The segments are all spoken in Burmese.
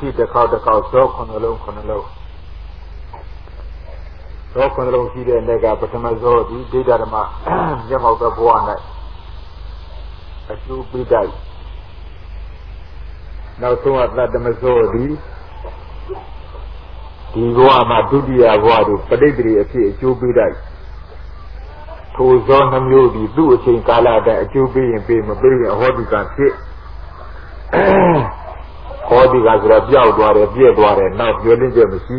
ရှိတစ်ခေါက်တစ်ခေါက်သောခုနှလုံးသောခုနှလုံးရှိတဲ့နေ့ကပထမသောဒီဒိဋ္ဌဓမ္မမျက်မှောက်သောဘဝ၌အကျိုးပေးတိုက်နောက်ဆုံးအတ္တမသောဒီဘဝမှာဒုတိယဘဝတို့ပဋိပ္တိအဖြစ်အကျိုးပေးတိုက်ထိုသောနှမျိုးဒီသူ့အချိန်ကာလတဲ့အကျိုးပေးရင်ပေးမပေးရင်အဟောဒီကဖြစ်ဟောဒီကဆိုတော့ပြောက်သွားတယ်ပြည့်သွားတယ်နောက်ပြောလင်းချက်မရှိ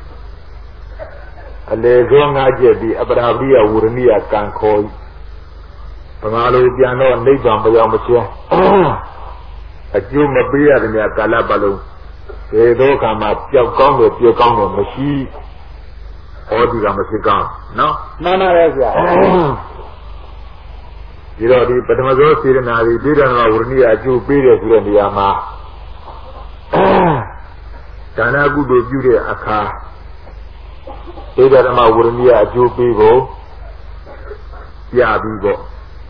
အလေဆုံးငါကျက်ပြီးအပရာပရိယဝရဏိယကံခေါ်ဗမာလိုပြန်တော့နိဗ္ဗာန်မရောက်မချင်းအကျိုးမပေးရတဲ့ကာလပတ်လုံးဒီဒုက္ခမှာပျောက်ကောင်းတယ်ပြည့်ကောင်းတယ်မရှိဟောဒီကမရှိကောင်းနော်မှန်ပါရဲ့ဗျာဒီတော့ဒီပထမဆုံးစေရနာဒီဒိဋ္ဌနာဝရဏိယအကျိုးပေးတယ်ဆိုတဲ့နေရာမှာဒါနကုသိုလ်ပြုတဲ့အခါဒိဋ္ဌဓမ္မဝရဏိယအကျိုးပေးဖို့ပြပြီးတော့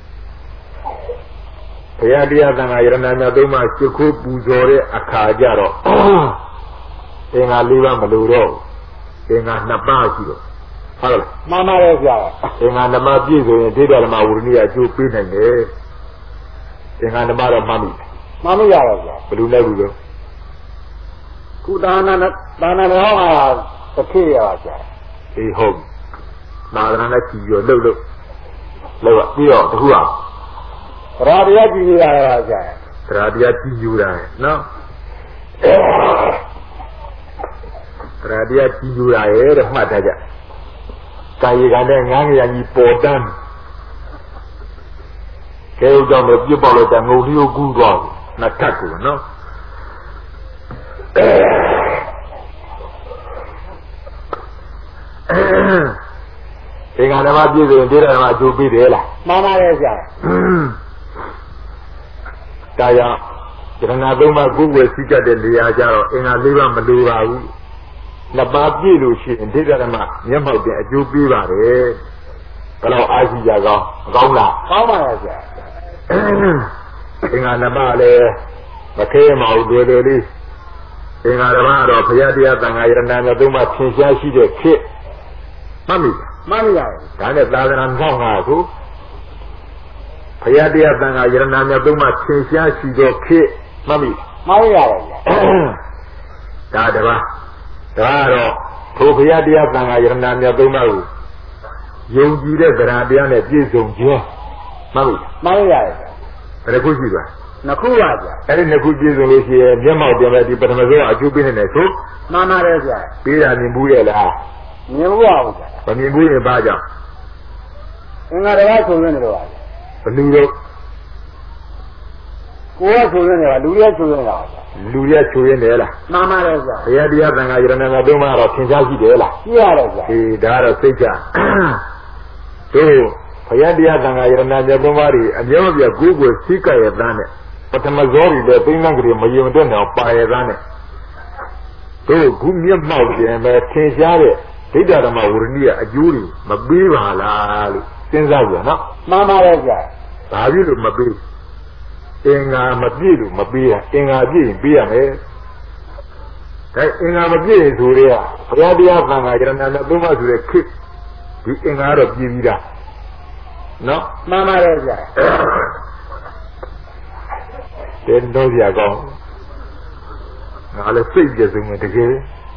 ဘုရားတရားသံဃာယရဏများသုံးပါးရှိခိုးပူဇော်တဲ့အခါကျတော့အင်္ဂါ၄ပါးမလိုတော့အင်္ဂါ၂ပါးရှိတော့ဟုတ်လားမှန်ပါရဲ့ဗျာအင်္ဂါ၂ပါးပြည့်စုံရင်ဒိဋ္ဌဓမ္မဝရဏိယအကျိုးပေးနိုင်တယ်အင်္ဂါ၂ပါးတော့မှတ်မိရပါဗျာဘယ်လိုလဲဘူးလို့ကုဒါနတော်ဟာတစ်ခေတ်ရပါဗျာအေးဟုတ်သာသနာနဲ့ကြည်ရောလှုပ်ပြီးတော့တခုအောင်ရာတရားကြည်ရတာဗျာရာတရားကြည်ယူတာနော်ရာတရားကြည်ယူတာရဲ့တဲ့မှတ်ထားကြကာယကံနဲ့ငန်းရကြီးပေါ်တန်းကဲဥကြောင့်လည်းပြစ်ပေါက်လိုက်တဲ့ငုံလေးကိုကူးသွားတယ်နှစ်ထပ်ကိုနော်ဒီကနေ့မှပြည့်စုံတဲ့ဓမ္မအကျိုးပေးတယ်လားမှန်ပါရဲ့ဗျာဒါကြောင့်ယရဏသုံးပါးကိုယ်ဝယ်စည်းကြတဲ့နေရာကြတော့အင်္ဂါ၄ပါးမလိုပါဘူးနှစ်ပါးပြည့်လို့ရှိရင်ဒိဋ္ဌဓမ္မမျက်မှောက်တဲ့အကျိုးပေးပါတယ်ဘယ်တော့အားရှိကြကောင်းမကောင်းလားကောင်းပါရဲ့ဗျာအင်္ဂါနှစ်ပါးလည်းမခဲမအောင်တွေ့တယ်လေးအင်္ဂါတစ်ပါးတော့ဘုရားတရားသံဃာယရဏများသုံးပါးသင်ရှားရှိတဲ့ခေတ်မှတ်မိပါဒါနဲ့သာသနာ့ခေါင်းဟာကိုဘုရားတရားသံဃာယရဏများသုံးပါးသင်ရှားရှိတဲ့ခေတ်မှတ်မိပါဗျာဒါတပါးဒါတော့ထိုဘုရားတရားသံဃာယရဏများသုံးပါးကိုယုံကြည်တဲ့သရတရားနဲ့ပြည့်စုံခြင်းမှတ်မိပါဗျာဘယ်ခုရှိသွားနှစ်ခုပါဗျာအဲ့ဒီနှစ်ခုပြည့်စုံလို့ရှိရင်မျက်မှောက်တင်မဲ့ဒီပထမဆုံးအကျိုးပေးနေတယ်ဆိုမှန်ပါတယ်ဗျာပေးတာမြင်ဘူးရဲ့လားမြင်ဘူးပါဗျာမမြင်ဘူးရင်ဘာကြောင့်အင်္ဂါတရားဆိုနေတယ်ပါဗျာဘလူတော့ကိုယ်ကဆိုနေတယ်ပါလူတွေကဆိုနေတာပါဗျာလူတွေကဆိုရင်တယ်လားမှန်ပါတယ်ဗျာဘုရားတရားသံဃာယရဏများသုံးပါးတော့သင်ရှားရှိတယ်လားရှိရတယ်ဗျာအေးဒါကတော့စိတ်ချတို့ဘုရားတရားသံဃာယရဏများသုံးပါးတွေအမြဲမပြတ်ကိုယ်ကိုစိတ်ကရတဲ့နဲ့ပထမဇောတွေလည်းသိန်းသန်းကလေးမယုံတဲ့တော့ပါရသားနဲ့တို့ခုမျက်မှောက်ခြင်းပဲသင်ရှားတဲ့ဒိဋ္ဌဓမ္မဝရဏိယအကျိုးတွေမပေးပါလားလို့စဉ်းစားကြနော်မှန်ပါတယ်ဗျာဘာဖြစ်လို့မပေးအင်္ဂါမပြည့်လို့မပေးရအင်္ဂါပြည့်ရင်ပေးရမယ်ဒါအင်္ဂါမပြည့်ရင်ဆိုရဲဘုရားတရားသံဃာယရဏနဲ့သုံးပါးဆိုတဲ့ခေတ်ဒီအင်္ဂါတော့ပြည့်ပြီးသားနော်မှန်ပါတယ်ဗျာတဲ့တော့ကြကောင်းငါလည်းစိတ်ကြစုံတယ်တကယ်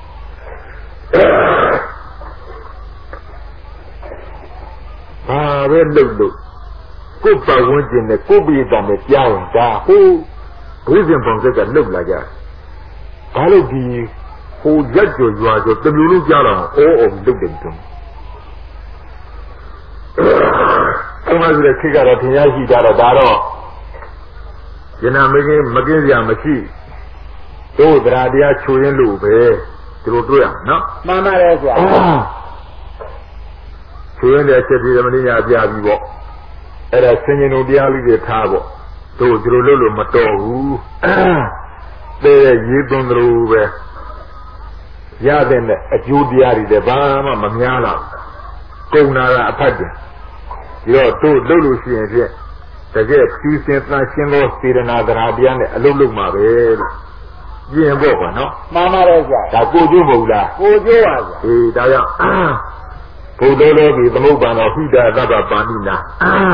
ဘာပဲလုပ်လို့ကိုယ်ပတ်ဝန်းကျင်နဲ့ကိုယ်ပြည်သားနဲ့ကြားရင်ဒါဟိုဘုရင်ပုံစံကလှုပ်လာကြဘာလို့ဒီဟိုရက်ကြော်ရွာကြော်တမျိုးလုံးကြားတော့အော်အောင်လုပ်တယ်တုံးဒီမှာဆိုတဲ့ခေတ်ကတော့ထင်ရရှိတာတော့ဒါတော့ယနာမကင်းစရာမရှိတို့သရတရားချိုရင်းလို့ပဲသူတို့တွေ့ရနော်မှန်ပါတယ်ဗျာချိုရင်းတဲ့ချက်ဒီမင်းညာပြပြီးပေါ့အဲ့ဒါဆင်ញင်တို့တရားလေးတွေထားပေါ့တို့သူတို့လို့မတော်ဘူးတဲ့ရေးသွင်းသလိုပဲရတဲ့အကျိုးတရားတွေလည်းဘာမှမများတော့ကုန်တာကအဖတ်တယ်ဒီတော့တို့လှုပ်လို့ရှိရင်ဖြင့်တကယ်ဖြူစင်သန့်ရှင်းသောစေတနာတရားနဲ့အလုပ်လုပ်မှာပဲလို့ပြင်ဖို့ကွာနော်မှန်ပါတယ်ဗျာဒါကိုကျိုးမဟုတ်လားကိုကျိုးပါဗျာအေးဒါကြောင့်ဘုဒ္ဓလောကီသမုပ္ပါနောဟိတသဗ္ဗပါဏိနာ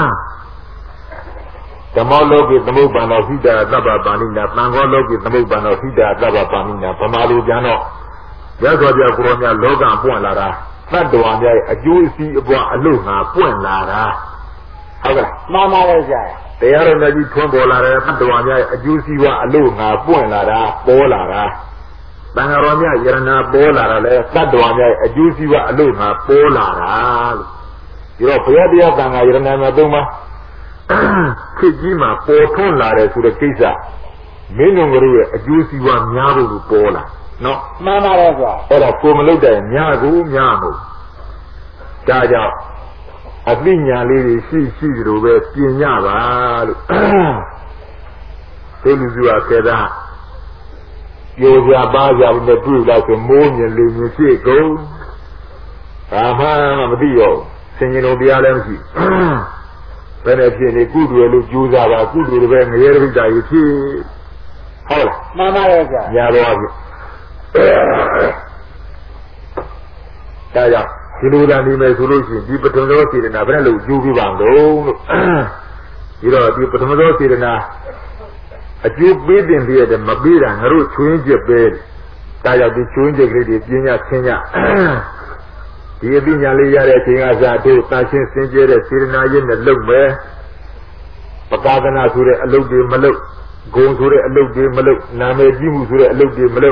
ဓမ္မလောကီသမုပ္ပါနောဟိတသဗ္ဗပါဏိနာသံဃောလောကီသမုပ္ပါနောဟိတသဗ္ဗပါဏိနာဗမာလူပြန်တော့ရသော်ပြကိုရောမြတ်လောကပွင့်လာတာသတ္တဝါများရဲ့အကျိုးအစီးအပွားအလို့ငါပွင့်လာတာဟုတ်ကဲ့မှန်ပါတယ်ဗျာတရားတော်မြတ်ကြီးထွန်းပေါ်လာတယ်သတ္တဝါများရဲ့အကျိုးစီးပွားအလို့ငါပွင့်လာတာပေါ်လာတာတန်ဃာတော်များယရဏပေါ်လာတာလေသတ္တဝါများရဲ့အကျိုးစီးပွားအလို့ငါပေါ်လာတာလို့ဒီတော့ဘုရားတရားတန်ဃာယရဏများသုံးပါခေတ်ကြီးမှာပေါ်ထွန်းလာတယ်ဆိုတဲ့ကိစ္စမင်းတို့ရဲ့အကျိုးစီးပွားများလို့ပေါ်လာနော်မှန်ပါတယ်ဗျာအဲ့ဒါကိုမလုပ်တဲ့များကိုများမို့ဒါကြောင့်အသိဉာဏ်လေးတွေရှိလို့ပဲပြင်ကြပါလို့ဒီလူစုကခေတ္တပြောကြပါကြလို့တွေ့လာဆိုမိုးမြင်လေမြင်ရှိကုန်ဘာမှမသိရောဆင်ញင်တော်တရားလည်းမရှိဘယ်နဲ့ဖြစ်နေကုသိုလ်လို့ကြိုးစားပါကုသိုလ်တွေပဲငရဲတပိတ္တကြီးဖြစ်ဟုတ်လားမှန်ပါတယ်ဗျာညာတော့ပြီဒါကြောင့်ဒီလိုလာနေမယ်ဆိုလို့ရှိရင်ဒီပထမသောစေတနာဘယ်နဲ့လို့ယူပြပါမလို့ဒီတော့ဒီပထမသောစေတနာအကျိုးပေးတင်ပြရတယ်မပေးတာငါတို့ချွင်းချက်ပဲဒါကြောင့်ဒီချွင်းချက်ကလေးတွေပြင်းရချင်းရဒီအပညာလေးရတဲ့အချိန်ကစားတို့တာရှင်းစင်ကြဲတဲ့စေတနာရင်းနဲ့လုပ်မယ်ပကာသနာဆိုတဲ့အလုပ်တွေမလုပ်ဂုံဆိုတဲ့အလုပ်တွေမလုပ်နာမည်ကြီးမှုဆိုတဲ့အလုပ်တွေမလုပ်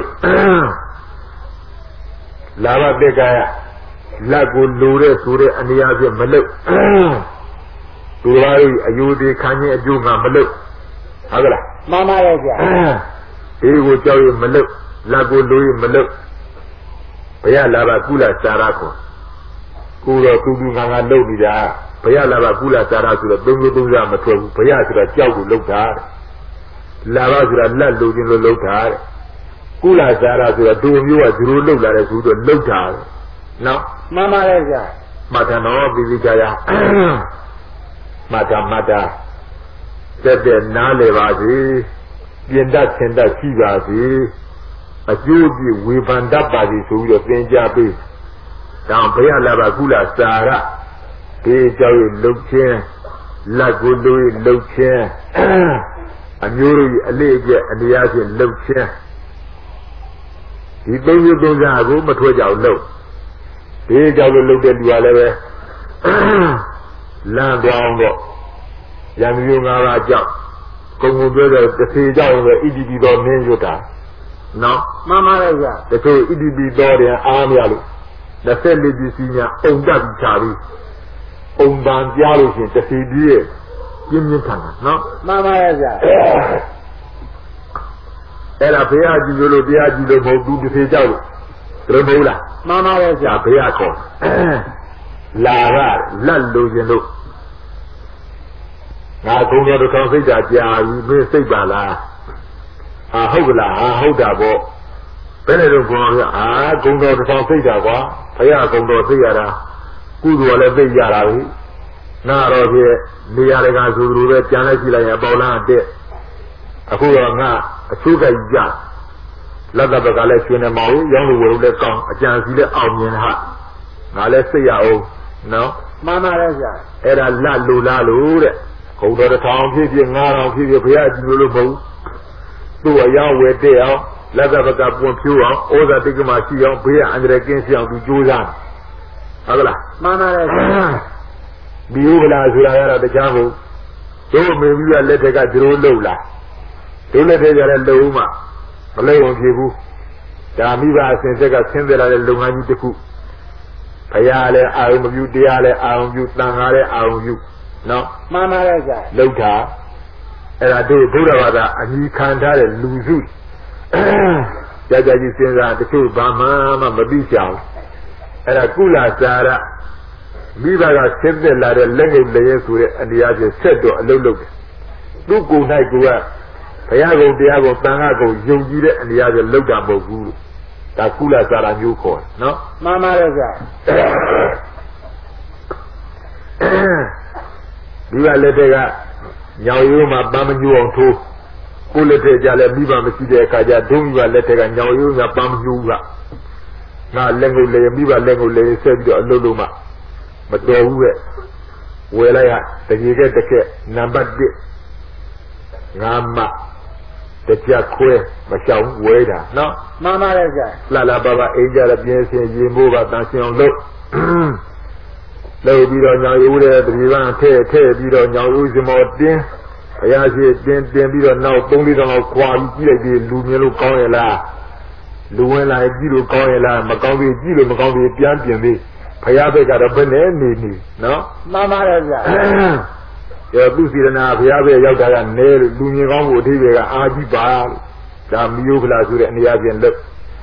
လာဘတက်ကရလက်ကိုလိုတဲ့ဆိုတဲ့အနေအချင်းမလုပ်သူတော်ရဲ့အယူတွေခံခြင်းအကျိုးကမလုပ်ဟုတ်ကလားမှန်ပါတယ်ဗျာဒီကိုကြောက်ရမလုပ်လက်ကိုလိုရမလုပ်ဘုရားလာဘကုလစာရခေါ်ကိုတော့သူငါလုပ်နေတာဘုရားလာဘကုလစာရဆိုတော့သုံးမျိုးသုံးစားမထွက်ဘူးဘုရားဆိုတာကြောက်ကိုလုပ်တာလာဘဆိုတာလက်လိုခြင်းလို့လုပ်တာကုလစာရဆိုတာဒုမျိုးကသူတို့လုပ်လာတဲ့သူတို့လုပ်တာနော်မှန်ပါတယ်ဗျာမတ္တနောပိပိကြယမတ္တတဲ့နားလေပါစေပြင်တတ်ဆင်တတ်ရှိပါစေအကျိုးပြဝေဖန်တတ်ပါစေဆိုပြီးတော့သင်ကြားပေးတောင်ဘုရားလာပါကုလစာရဒီကြောင့်လှုပ်ခြင်းလက်ကိုလိုလှုပ်ခြင်းအမျိုးတို့အလေးအကျက်အနေအချင်းလှုပ်ခြင်းဒီသုံးမျိုးသုံးစားကိုမထွက်ကြအောင်လှုပ်ဒီကြောင့်လှုပ်တဲ့လူကလည်းပဲလမ်းသွားအောင်တော့ရံမျိုး၅ပါးကြောင့်ကုံကုံပြောတဲ့တစ်စီကြောင့်ပဲဣတိပိတော်နင်းရွတ်တာနော်မှန်ပါတယ်ဗျာတချို့ဣတိပိတော်တယ်အားမရလို့24ပစ္စည်းများအုံတက်ပြီးချပြီးအုံပန်ပြားလို့ရှိရင်တစ်စီပြည့်ပြင်းပြင်းထန်တာနော်မှန်ပါတယ်ဗျာအဲ့ဒါဘုရားကြည့်လို့တရားကြည့်လို့မဟုတ်ဘူးတစ်စီကြောက်လို့ဒါမဟုတ်လားမှန်ပါတယ်ဗျာဘုရားခေါ်လာကလက်လိုခြင်းလို့ငါကုံတော်တစ်ထောင်စိတ်ဓာတ်ကြာပြီမင်းစိတ်ပါလားဟုတ်ကလားဟုတ်တာပေါ့ဘယ်နဲ့တော့ကုံတော်ကကုံတော်တစ်ထောင်စိတ်ဓာတ်ကွာဘုရားကုံတော်သိရတာကုသိုလ်လည်းသိရတာပြီနာတော့ပြည့်နေရာတကာဆိုလိုပဲကြံလိုက်ကြည့်လိုက်ရင်ပေါ်လာတဲ့အခုတော့ငါအချိုးကကြီးကြလက်သက်ကလည်းရှင်နေမအောင်ရောင်းလို့ဝယ်လို့လည်းကောင်းအကြံစီလည်းအောင်မြင်ဟာငါလည်းစိတ်ရအောင်နော်မှန်ပါတယ်ဗျာအဲ့ဒါလက်လိုလားလို့တဲ့ခုံတော်တစ်ထောင်ဖြစ်ဖြစ်9000ဖြစ်ဖြစ်ဘုရားကြည့်လို့မဟုတ်သူ့အယောင်ဝယ်တဲ့အောင်လက်သက်ကပွန်ဖြိုးအောင်ဩဇာတိတ်ကမရှိအောင်ဘေးကအန္တရာယ်ကင်းရှင်းအောင်သူကြိုးစားဟုတ်ကလားမှန်ပါတယ်ဗျာဒီဥပလာဆိုတာကတော့တရားမဟုတ်တို့မေပြီးကလက်ထက်ကသူတို့လှုပ်လာတို့လက်ထက်ကြတဲ့လှုပ်မှမလှုပ်အောင်ဖြစ်ဘူးဒါမိဘအစဉ်ဆက်ကဆင်းသက်လာတဲ့လုပ်ငန်းကြီးတစ်ခုဘုရားလည်းအာရုံပြုတရားလည်းအာရုံပြုသံဃာလည်းအာရုံပြုနော်မှန်ပါတယ်ဗျာလှုပ်တာအဲ့ဒါတို့ဘုရားဘာသာအညီခံထားတဲ့လူစုကြာကြာကြီးစဉ်းစားတချို့ဘာမှမသိကြဘူးအဲ့ဒါကုလစာရမိဘကဆင်းသက်လာတဲ့လက်ငယ်လည်းရဲဆိုတဲ့အနေအချင်းဆက်တော့အလုပ်လုပ်တယ်သူကိုယ်၌ကိုယ်ကဘုရားကုံတရားကုံသံဃာကုံယုံကြည်တဲ့အနေအချင်းလုပ်တာမဟုတ်ဘူးဒါကုလစာရမျိုးခေါ်တယ်နော်မှန်ပါတယ်ဗျာဒီကလက်တွေကညောင်ရိုးမှာပန်းမညူအောင်ထိုးပကိုလက်ထက်ကြလဲမိဘမရှိတဲ့အခါကျဒုမိဘလက်ထက်ကညောင်ရိုးများပန်းပြူကငါလက်ငုပ်လေမိဘလက်ငုပ်လေဆက်ပြီးတော့အလုပ်လုပ်မှမတော်ဘူးရဲ့ဝယ်လိုက်ဟာတကြီးကတစ်ခက်နံပါတ်1ငါမတကြခွဲမရှောင်ဝဲတာနော်မှန်ပါတယ်ဆရာလာလာပါပါအိမ်ကြရပြင်းစင်ရေမိုးပါတန်ရှင်အောင်လုပ်ပြီးတော့ညောင်ရိုးတဲ့တပြေပန်းထည့်ပြီးတော့ညောင်ရိုးစမောတင်းဘုရားရှိတင်ပြီးတော့နောက်3-4တောင်ခွာပြီးကြည့်လိုက်ပြီးလူမြင်လို့ကောင်းရဲ့လားလူဝင်လာကြည့်လို့ကောင်းရဲ့လားမကောင်းပြီကြည့်လို့မကောင်းပြီပြန်ပြင်ပြီးဘုရားဘက်ကတော့ဘယ်နဲ့နေနော်မှန်ပါတယ်ဗျာသူစီရနာဘုရားဘက်ရောက်တာကနေလို့လူမြင်ကောင်းဖို့အထိပ္ပယ်ကအာကြည့်ပါလို့ဒါမျိုးကလာဆိုတဲ့အနေအချင်းလို့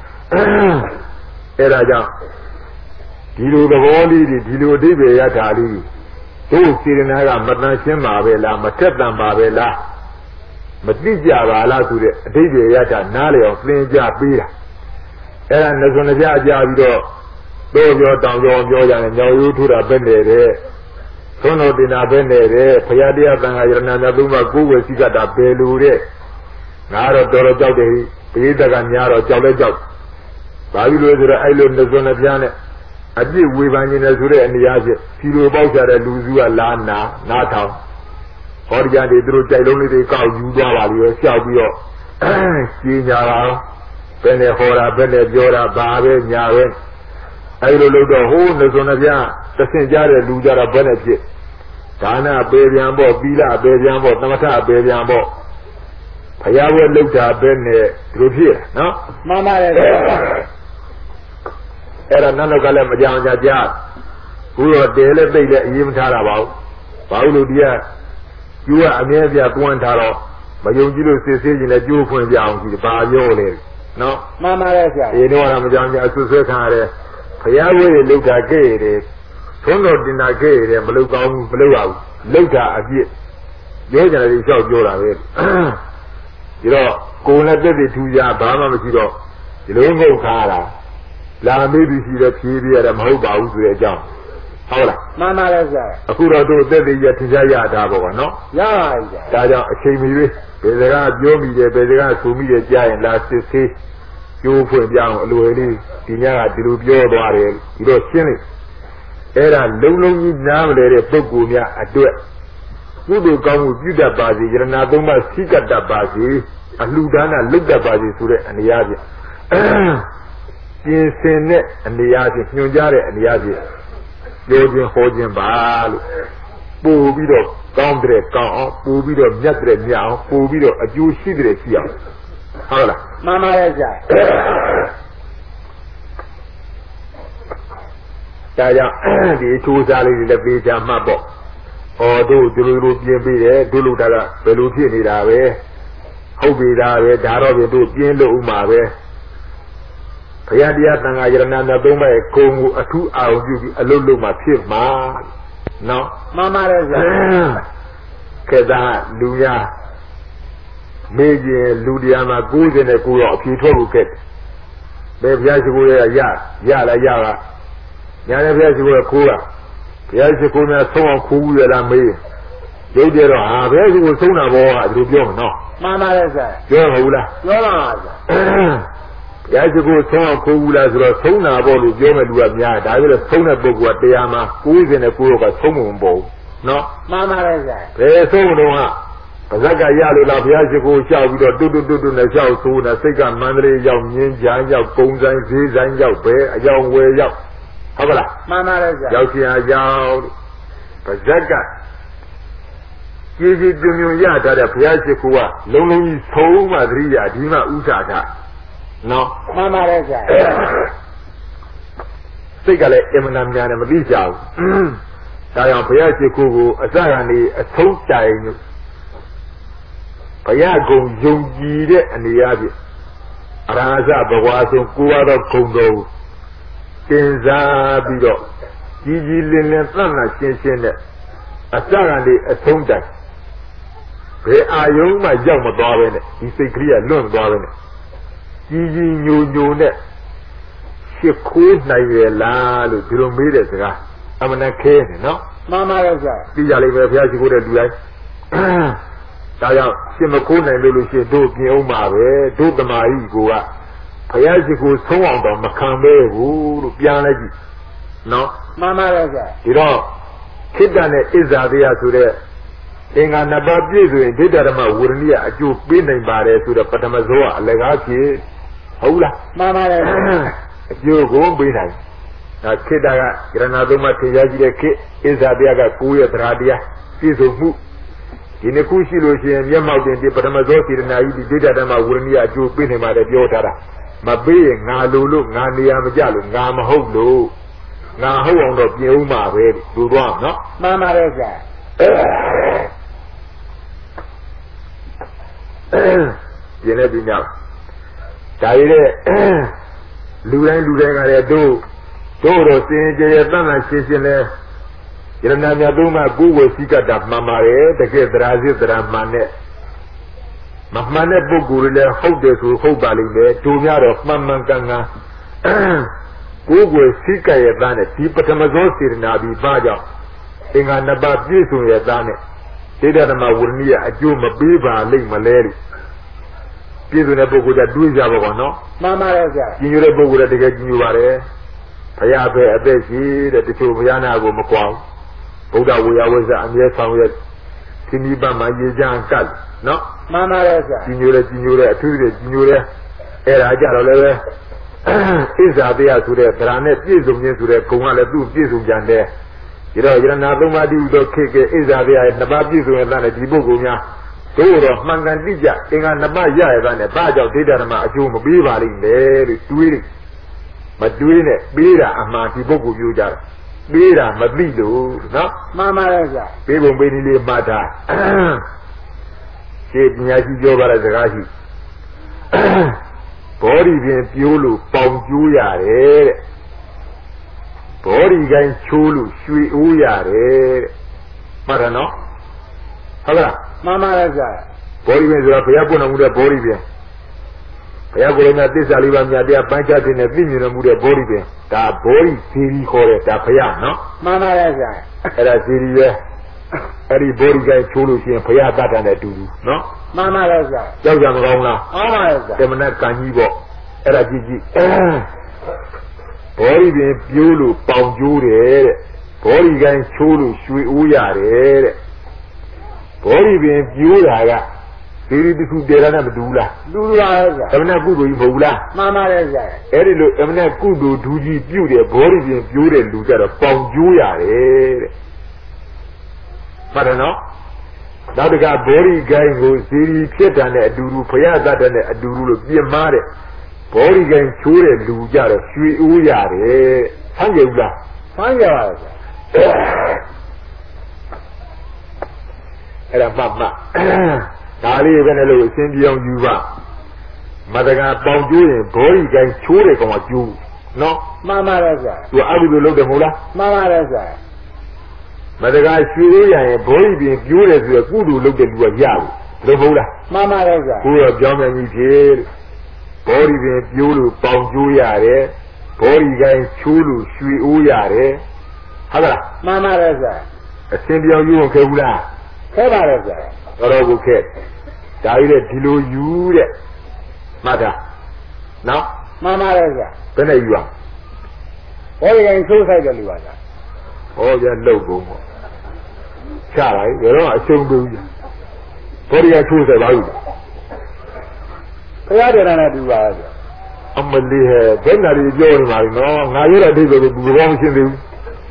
အဲ့ဒါကြောင့်ဒီလိုသဘောလေးဒီလိုအထိပ္ပယ်ရတာလေးတို့စေရနာကမတန်ရှင်းပါပဲလားမထက်တန်ပါပဲလားမသိကြပါလားဆိုတဲ့အဓိပ္ပာယ်ရတာနားလည်အောင်သင်ကြပေးတာအဲ့ဒါနှစုံကြကြပြီးတော့ပြောတောင်ပြောကြတယ်ညောင်ရိုးထူတာပဲနေတယ်သွန်းတော်တင်တာပဲနေတယ်ဘုရားတရားသံဃာယရဏများသုံးပါးကိုယ်ဝယ်စိကတာဘယ်လိုတဲ့ငါတော့တော်ကြောက်တယ်ပိဋကကများတော့ကြောက်လဲကြောက်ဘာလို့လဲဆိုတော့အဲ့လိုနှစုံနဲ့အပြစ်ဝေဖန်နေတယ်ဆိုတဲ့အနေအချင်းဖြီလိုပေါက်ကြတဲ့လူစုကလာနားထောင်ဟောဒီကြတွေသူတို့ကြိုက်လုံးလေးတွေကောက်ယူသွားပါလိမ့်ရောရှောက်ပြီးတော့ရှင်းကြတာဘယ်နဲ့ဟောတာဘယ်နဲ့ပြောတာဘာပဲညာပဲအဲ့လိုလို့တော့ဟိုးနှစုံနှပြသဆင့်ကြတဲ့လူကြတော့ဘယ်နဲ့ဖြစ်ဒါနပေပြန်ပေါ့သီလပေပြန်ပေါ့သမထပေပြန်ပေါ့ဘုရားဝဲလောက်တာပဲနဲ့ဒီလိုဖြစ်နော်မှန်ပါတယ်အဲ့ဒါနောက်ကလည်းမကြောင်ကြဘူးတော့တဲလည်းသိလည်းအရေးမထားတာပါဘူးဘာလို့ဒီကကျိုးကအမြဲပြကွန်းထားတော့မယုံကြည်လို့စစ်ဆေးခြင်းနဲ့ကျိုးဖွင့်ပြအောင်ကြည့်ပါရောလေနော်မှန်ပါတယ်ဆရာဒီတော့ကမကြောင်ကြအဆွဆွဲခံရတယ်ဘုရားဝဲလောက်တာခဲ့ရတယ်သွန်းတော်တင်တာခဲ့ရတယ်မလုပ်ကောင်းဘူးမလုပ်ရဘူးလောက်တာအပြစ်ပြောကြတယ်လျှောက်ပြောတာပဲဒီတော့ကိုယ်နဲ့တက်ပြီးထူကြဘာမှမရှိတော့ဒီလိုငုတ်ခါတာလာမေးပြီးရှိတဲ့ဖြေးပြရတယ်မဟုတ်ပါဘူးဆိုတဲ့အကြောင်းဟုတ်လားမှန်ပါတယ်ဆရာအခုတော့တို့သက်သေးရထင်ရှားရတာပေါ့ကွာနော်ရပါပြီဒါကြောင့်အချိန်မီပဲဘယ်စကားပြောမိတယ်ဘယ်စကားဆိုမိတယ်ကြားရင်လာစစ်ဆေးကျိုးဖွင့်ပြအောင်အလွယ်လေးဒီညကဒီလိုပြောသွားတယ်ဒီတော့ရှင်းလိမ့်အဲ့ဒါလုံးလုံးကြီးနားမလဲတဲ့ပုဂ္ဂိုလ်များအတွက်ကုသိုလ်ကောင်းမှုပြုတတ်ပါစေယရဏသုံးပါးစိကတတ်ပါစေအလှူဒါနလုပ်တတ်ပါစေဆိုတဲ့အနေအချင်းပြင်ဆင်တဲ့အနေအချင်းညွှန်ကြားတဲ့အနေအချင်းပြောခြင်းဟောခြင်းပါလို့ပို့ပြီးတော့ကောင်းတဲ့ကောင်းအောင်ပို့ပြီးတော့မြတ်တဲ့မြတ်အောင်ပို့ပြီးတော့အကျိုးရှိတဲ့ရှိအောင်ဟုတ်လားမှန်ပါရဲ့ဆရာဒါကြောင့်ဒီအချိုးစားလေးတွေလည်းပေးချမှတ်ပေါ့ဟောတို့ဒီလိုပြင်ပေးတယ်တို့လို့တာကဘယ်လိုဖြစ်နေတာပဲဟုတ်ပြီဒါပဲဒါတော့ပြင်တို့ပြင်းလို့ဥမှာပဲဘုရားတရားသံဃာယရဏများသုံးပါးရဲ့ကိုယ်ကိုအထူးအာရုံပြုပြီးအလုပ်လုပ်မှဖြစ်မှာနော်မှန်ပါတယ်ဆရာခေတ္တလူများမေးခြင်းလူတရားမှာ90နဲ့9တော့အဖြေထွက်ဖို့ခက်တယ်ဘယ်ဘုရားရှိခိုးရလားရလားညာလည်းဘုရားရှိခိုးရခိုးတာဘုရားရှိခိုးများဆုံးအောင်ခိုးဘူးရလားမေးရုပ်ကြတော့ဟာဘယ်ရှိခိုးဆုံးတာဘောကဒီလိုပြောမှာနော်မှန်ပါတယ်ဆရာပြောမဟုတ်လားပြောပါပါဆရာဘုရားရှိခိုးဆုံးအောင်ခိုးဘူးလားဆိုတော့ဆုံးတာဘောလို့ပြောမဲ့လူကများဒါကြလို့ဆုံးတဲ့ပုဂ္ဂိုလ်ကတရားမှာ90နဲ့9တော့ကဆုံးမပေါ်ဘူးနော်မှန်ပါတယ်ဆရာဘယ်ဆုံးတော့ကပါဇက်ကရလို့လားဘုရားရှိခိုးရှောက်ပြီးတော့တွတ်နဲ့ရှောက်ဆိုးနေစိတ်ကမန္တလေးရောက်မြင်းချမ်းရောက်ကုန်းဆိုင်ဈေးဆိုင်ရောက်ပဲအယောင်ဝယ်ရောက်ဟုတ်ကလားမှန်ပါတယ်ဆရာရောက်ချင်အောင်ပါဇက်ကကြီးပြုံပြုံရထားတဲ့ဘုရားရှိခိုးကလုံးလုံးကြီးဆုံးမှသတိရဒီမှဥစ္စာတာနော်မှန်ပါတယ်ဆရာစိတ်ကလည်းအမှန်များတယ်မသိကြဘူးဒါကြောင့်ဘုရားရှိခိုးကိုအစကနေအဆုံးတိုင်ဘုရားကုံယုံကြည်တဲ့အနေအချင်းအရဟဇဘဂဝါဆုံးကိုယ်တော်ဂုံတော်တင်စားပြီးတော့ကြီးလင်းသတ်မှတ်ရှင်းတဲ့အစကနေအဆုံးတိုင်ဘယ်အာယုံမှရောက်မသွားပဲနဲ့ဒီစိတ်ကလေးကလွန့်သွားပဲနဲ့ကြီးညိုနဲ့ရှစ်ခိုးနိုင်ရလားလို့ဒီလိုမေးတဲ့စကားအမှန်တခဲနေနော်မှန်ပါရဲ့ဆရာသိကြလိမ့်မယ်ဘုရားရှိခိုးတဲ့လူတိုင်းဒါဒါကြောင့်ရှင်မခိုးနိုင်လို့ရှိရင်တို့ပြင်အောင်ပါပဲတို့တမာရီကိုကဘုရားရှိခိုးဆုံးအောင်တော့မခံပဲဘူးလို့ပြန်လိုက်ကြည့်နော်မှန်ပါတယ်ဗျာဒီတော့ခိတ္တနဲ့ဣဇာတရားဆိုတဲ့အင်္ဂါနှစ်ပါးပြည့်စုံရင်ဒိဋ္ဌဓမ္မဝရဏိယအကျိုးပေးနိုင်ပါတယ်ဆိုတော့ပထမဇောကအလကားဖြစ်ဟုတ်လားမှန်ပါတယ်အကျိုးကိုပေးနိုင်ဒါခိတ္တကယရဏသုံးပါးထင်ရှားကြည့်တဲ့ခိဣဇာတရားကကိုယ်ရဲ့တရားတရားပြည့်စုံမှုဒီနှစ်ခုရှိလို့ရှိရင်မျက်မှောက်တင်ဒီပထမဇောစေတနာကြီးဒီဒိဋ္ဌဓမ္မဝရဏိယအကျိုးပေးနိုင်ပါတယ်ပြောထားတာမပေးရင်ငါလိုလို့ငါနေရာမကျလို့ငါမဟုတ်လို့ငါဟုတ်အောင်တော့ပြင်ဦးမှာပဲလူသွားနော်မှန်ပါတယ်ဗျာပြင်နေပြီညဒါရည်တဲ့လူတိုင်းကလည်းတို့တော့စင်ကြယ်တန်တာရှင်းရှင်းလဲယရဏမြတ်သုံးပါးကိုယ်ဝစီကတာမှန်ပါတယ်တကယ်သရာစစ်သရာမှန်နဲ့မမှန်တဲ့ပုဂ္ဂိုလ်တွေလည်းဟုတ်တယ်ဆိုဟုတ်ပါလိမ့်မယ်တို့များတော့မှန်မှန်ကန်ကန်ကိုယ်ဝစီကရဲ့သားနဲ့ဒီပထမဇောစေတနာပြီးပါကြောင့်အင်္ဂါနှစ်ပါးပြည့်စုံရဲ့သားနဲ့ဒိဋ္ဌဓမ္မဝရဏိယအကျိုးမပေးပါလိမ့်မလဲလို့ပြည့်စုံတဲ့ပုဂ္ဂိုလ်ကတွေးကြပါကောနော်မှန်ပါတယ်ဗျာကြီးညိုတဲ့ပုဂ္ဂိုလ်ကတကယ်ကြီးညိုပါတယ်ဘုရားပဲအသက်ရှိတဲ့တချို့ဘုရားနာကိုမကွာဘူးဗုဒ္ဓဝေယဝိဇ္ဇအမြဲဆောင်ရဲ့သီနိပတ်မှာရေချမ်းကတ်နော်မှန်ပါတယ်ဗျာကြီးညိုတဲ့အထူးကြီးညိုတဲ့အဲ့ဒါကြတော့လည်းပဲဣဇာတရားဆိုတဲ့ဗราနဲ့ပြည့်စုံခြင်းဆိုတဲ့ဂုဏ်ကလည်းသူ့ပြည့်စုံကြတယ်ဒီတော့ယရဏသုံးပါးတိဟုသောခေတ်ဣဇာတရားရဲ့နှစ်ပါးပြည့်စုံရတဲ့ဒီပုဂ္ဂိုလ်များတို့တော့မှန်ကန်တိကျအင်္ဂါနှစ်ပါးရရတဲ့နဲ့ဘာကြောင့်ဒိဋ္ဌဓမ္မအကျိုးမပေးပါလိမ့်မယ်လို့တွေးတယ်မတွေးနဲ့ပေးတာအမှန်ဒီပုဂ္ဂိုလ်ပြောကြတာပေးတာမသိလို့နော်မှန်ပါတယ်ဗျာပေးပုံပေးနည်းလေးမှတ်ထားရှင်းပညာရှိပြောပါတဲ့စကားရှိဘောဓိပင်ပြိုးလို့ပေါင်ကျိုးရတယ်တဲ့ဘောဓိကိုင်းချိုးလို့ရွှေအိုးရတယ်တဲ့မှတ်တယ်နော်ဟုတ်လားမှန်ပါတယ်ဗျာဘောဓိပင်ဆိုတာဘုရားပွင့်တော်မူတဲ့ဘောဓိပင်ဘုရားကိုယ်တော်မြတ်သစ္စာလေးပါးမြတ်တရားပန်းချခြင်းနဲ့သိမြင်တော်မူတဲ့ဘောဓိပင်ဒါဘောဓိသီရိခေါ်တယ်ဒါဘုရားနော်မှန်ပါတယ်ဗျာအဲ့ဒါသီရိရဲ့အဲ့ဒီဘောဓိကိုင်းချိုးလို့ရှိရင်ဘုရားတတ်တယ်နဲ့တူတူနော်မှန်ပါတယ်ဗျာကြောက်ကြမကောင်းလားမှန်ပါတယ်ဗျာတမနကံကြီးပေါ့အဲ့ဒါကြည့်ဘောဓိပင်ပြိုးလို့ပေါင်ကျိုးတယ်တဲ့ဘောဓိကိုင်းချိုးလို့ရွှေအိုးရတယ်တဲ့ဘောဓိပင်ပြိုးတာကဒီတခုတည်းရနဲ့မတူဘူးလားတူပါရဲ့ဗျာအမနဲ့ကုသိုလ်ကြီးမဟုတ်ဘူးလားမှန်ပါတယ်ဗျာအဲ့ဒီလိုအမနဲ့ကုသိုလ်ဒူးကြီးပြုတ်တယ်ဘောဓိပင်ပြိုးတဲ့လူကြတော့ပေါင်ကျိုးရတယ်တဲ့မှတ်တယ်နော်နောက်တကဘောဓိကိုင်းကိုဇီရီဖြစ်တာနဲ့အတူတူဘုရားတတ်တဲ့နဲ့အတူတူလို့ပြင်မာတဲ့ဘောဓိကိုင်းချိုးတဲ့လူကြတော့ရွှေအိုးရတယ်ဆန်းကြဘူးလားဆန်းကြပါရဲ့ဗျာအဲ့ဒါမှတ်ဒါလေးပဲနဲ့လို့အရှင်ပြောင်းယူပါမတကပေါင်ကျိုးရင်ဘောဓိကိုင်းချိုးတဲ့ကောင်ကကျိုးနော်မှန်ပါတယ်ဗျာသူအဘိဓုလုပ်တယ်မဟုတ်လားမှန်ပါတယ်ဗျာမတကရွှေရရင်ဘောဓိပင်ပြိုးတယ်ဆိုတော့ကုသိုလ်လုပ်တဲ့လူကရဘူးလို့မဟုတ်လားမှန်ပါတယ်ဗျာကိုယ်တော့ပြောင်းပြန်ကြီးဖြစ်ဘောဓိပင်ပြိုးလို့ပေါင်ကျိုးရတယ်ဘောဓိကိုင်းချိုးလို့ရွှေအိုးရတယ်ဟုတ်လားမှန်ပါတယ်ဗျာအရှင်ပြောင်းယူအောင်ခဲ့ဘူးလားခဲ့ပါတယ်ဗျာတော်ကိုခဲ့ဒါကြီးတဲ့ဒီလိုယူတဲ့မှတ်တာနော်မှန်ပါတယ်ဗျာဘယ်နဲ့ယူအောင်ဘောဓိကိုင်းချိုးဆိုင်တယ်လူပါဗျာဟောပြလှုပ်ကုန်ပေါ့ချလိုက်ဘယ်တော့အရှုံးတူးဘောဓိကချိုးတယ်ပါဘူးဘုရားတရားနဲ့တူပါဗျာအမလေးဟဲ့ဘယ်နာရီပြောနေပါလိမ့်နော်ငါရတဲ့အဓိပ္ပာယ်ကိုဘူးဘောမရှင်းသေးဘူး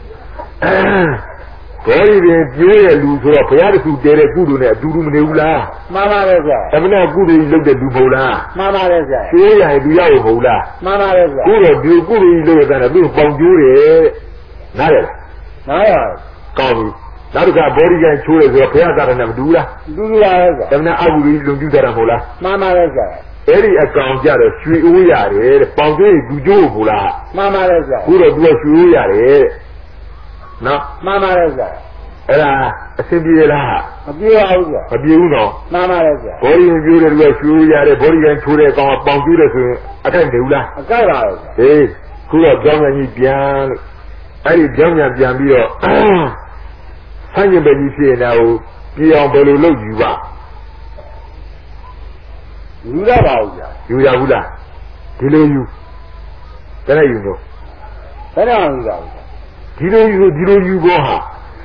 ဘောဓိပင်ပြိုးတဲ့လူဆိုတော့ဘုရားတခုတည်းတဲ့ကုသိုလ်နဲ့အတူတူမနေဘူးလားမှန်ပါတယ်ဗျာအမနာကုသိုလ်ကြီးလုပ်တဲ့လူမဟုတ်လားမှန်ပါတယ်ဗျာကျိုးရရင်သူရဖို့မဟုတ်လားမှန်ပါတယ်ဗျာကိုတော့ဒီကုသိုလ်ကြီးလုပ်ရတဲ့သူပေါင်ကျိုးတယ်နားရလားနားရကောင်းပြီနောက်တစ်ခါဘောဓိကိုင်းချိုးတယ်ဆိုတော့ဘုရားသာရနဲ့မတူဘူးလားတူပါရဲ့ဗျာအမနာအကုသိုလ်ကြီးလုံကျူးတာမဟုတ်လားမှန်ပါတယ်ဗျာအဲ့ဒီအကောင်ကြတော့ရွှေအိုးရတယ်တဲ့ပေါင်ကျိုးကြီးသူကျိုးဘူးလားမှန်ပါတယ်ဗျာကိုတော့သူကရွှေအိုးရတယ်တဲ့နော်မှန်ပါတယ်ဗျာအဲ့ဒါအဆင်ပြေလားမပြေပါဘူးဗျာမပြေဘူးနော်မှန်ပါတယ်ဗျာဘောဓိပြိုးတယ်သူကရွှေအိုးရတယ်ဘောဓိကိုင်းချိုးတဲ့ကောင်ကပေါင်ကျိုးတယ်ဆိုရင်အထိုက်နေဘူးလားအကြိုက်ပါဘူးဟေးခုတော့ကြောင်းမြန်ကြီးပြန်လို့အဲ့ဒီကြောင်းမြန်ပြန်ပြီးတော့ဆန်းကျင်ပဲကြီးဖြစ်နေတာကိုပြေအောင်ဘယ်လိုလုပ်ယူပါယူရပါဘူးဗျာယူရဘူးလားဒီလိုယူဘယ်နဲ့ယူလို့ဘယ်တော့ယူရဘူးဒီလိုယူဘောဟာ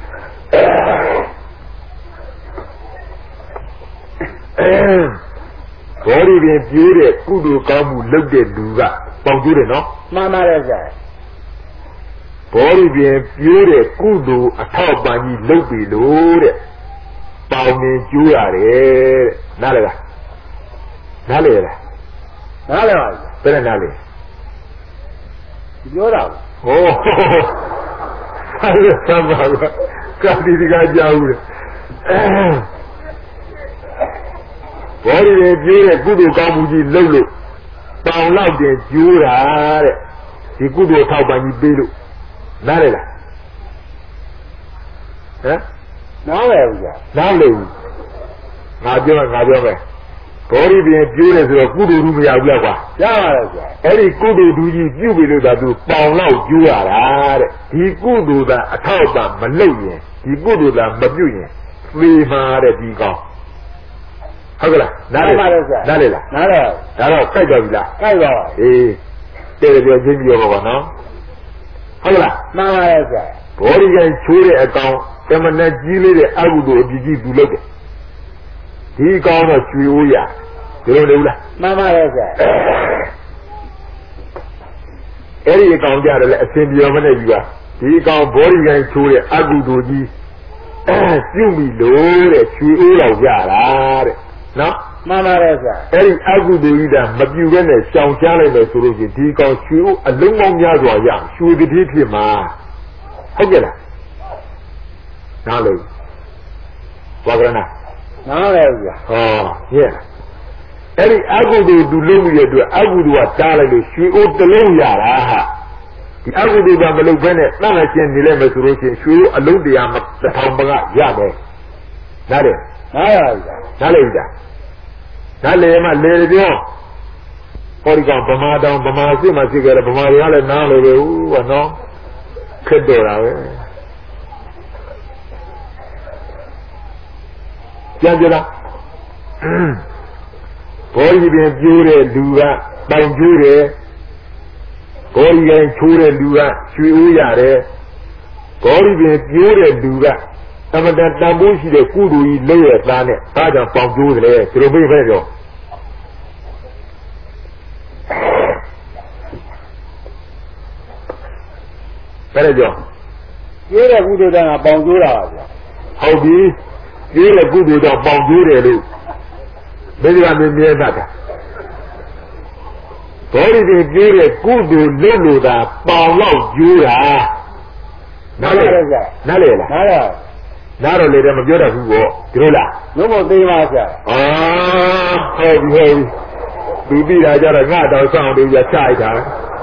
ဘောရီပင်ပြေးတဲ့ကုသိုလ်ကောင်းမှုလုပ်တဲ့လူကပေါင်ကျိုးတယ်နော်မှန်ပါတယ်ဗျာဘောရီပင်ပြေးတဲ့ကုသိုလ်အထောက်ပံ့ကြီးလုပ်ပြီလို့တဲ့ပေါင်နေကျိုးရတယ်တဲ့နားလေလားနားလေလားနားလည်ပါဗျာဘယ်နဲ့နားလေပြောတာဟောအဲ့ဒါပါကကာဒီဒီကကြောက်ဦးတယ်ဘောရီတွေပြေးတဲ့ကုသိုလ်ကောင်းမှုကြီးလုပ်လို့တောင်လောက်တင်ကျိုးတာတဲ့ဒီကုသိုလ်ထောက်ပံ့ကြီးပေးလို့နားလေလားဟမ်နားလည်ဘူးဗျာနားလေဘူးငါပြောမယ်ဘောရီပြင်ကျိုးတယ်ဆိုတော့ကုသိုလ်လူမရဘူးလားကွာရပါတယ်ဗျာအဲ့ဒီကုသိုလ်လူကြီးပြုပြီလို့သာသူပေါင်လောက်ကျိုးရတာတဲ့ဒီကုသိုလ်သာအထောက်ပံ့မလုပ်ရင်ဒီကုသိုလ်သာမပြုရင်သေမှာတဲ့ဒီကောင်ဟုတ်ကလားနားလေလားနားလည်ဒါတော့ကြိုက်ကြပြီလားကြိုက်ပါပါအေးတဲ့ပြောချင်းပြောပါနော်ဟုတ်ကလားမှန်ပါတယ်ဗျာဘောရီကန်ချိုးတဲ့အကောင်တမနဲ့ကြီးလေးတဲ့အကုသိုလ်အပြည့်ကြီးသူလုပ်တယ်ဒီကောင်တော့ကျွေးဦးရဒီလိုလေဘူးလားမှန်ပါတယ်ဗျာအဲ့ဒီအကောင်ကြတယ်လေအစဉ်ပြောမနဲ့ယူပါဒီအကောင်ဘောရီကန်ချိုးတဲ့အကုသိုလ်ကြီးပြုတ်ပြီလို့တဲ့ကျွေးဦးတော့ရတာတဲ့နော်မှန်ပါတယ်ဗျာအဲ့ဒီအကုသိုလ်ကြီးကမပြူဘဲနဲ့ရှောင်ရှားလိုက်မယ်ဆိုလို့ရှိရင်ဒီကောင်ရွှေဦးအလုံးပေါင်းများစွာရရွှေတတိဖြစ်မှာဟုတ်ကြလားနားလို့ဘာကရဏနားလည်ဘူးဗျာဟောရဲ့အဲ့ဒီအကုသိုလ်သူလုံးရဲ့အတွက်အကုသိုလ်ကတားလိုက်လို့ရွှေဦးတစ်လုံးရတာဟာဒီအကုသိုလ်ကမလုပ်ဘဲနဲ့တတ်မှချင်းနေလိုက်မယ်ဆိုလို့ရှိရင်ရွှေဦးအလုံးတရားတစ်ထောင်ပကရမယ်နားလေနားရပါဗျာနားလေဗျာနားလေမှလေပြောဟောဒီကောင်ဗမာတောင်ဗမာစစ်မှစစ်ကြတယ်ဗမာတွေကလည်းနားလို့ပဲဦးကနော်ခက်တော့တာပဲကြံကြလားဘောရီပင်ပြိုးတဲ့လူကတောင်ကျိုးတယ်ဘောရီကန်ချိုးတဲ့လူကရွှေဦးရတယ်ဘောရီပင်ပြိုးတဲ့လူကအမတန်တန်ဖိုးရှိတဲ့ကုသိုလ်ကြီးလက်ရသားနဲ့ဒါကြောင့်ပေါင်ကျိုးတယ်ဒီလိုပဲပြောဘယ်လိုကြောကျေးတဲ့ကုသိုလ်ကပေါင်ကျိုးတာပါဗျာဟုတ်ပြီကျေးတဲ့ကုသိုလ်ကြောင့်ပေါင်ကျိုးတယ်လို့ဘယ်လိုမှမြင်တတ်တာဘောရီတွေကျေးတဲ့ကုသိုလ်လက်လို့သာပေါင်လောက်ကျိုးတာနားလေလားနားလေလားနားရနားတော့လေတယ်မပြောတတ်ဘူးပေါ့ဒီလိုလားလုံးဝသိပါဗျာအာဟုတ်ပြီသူပြီးတာကြတော့ငါတောင်ဆောင်တွေရချလိုက်တာ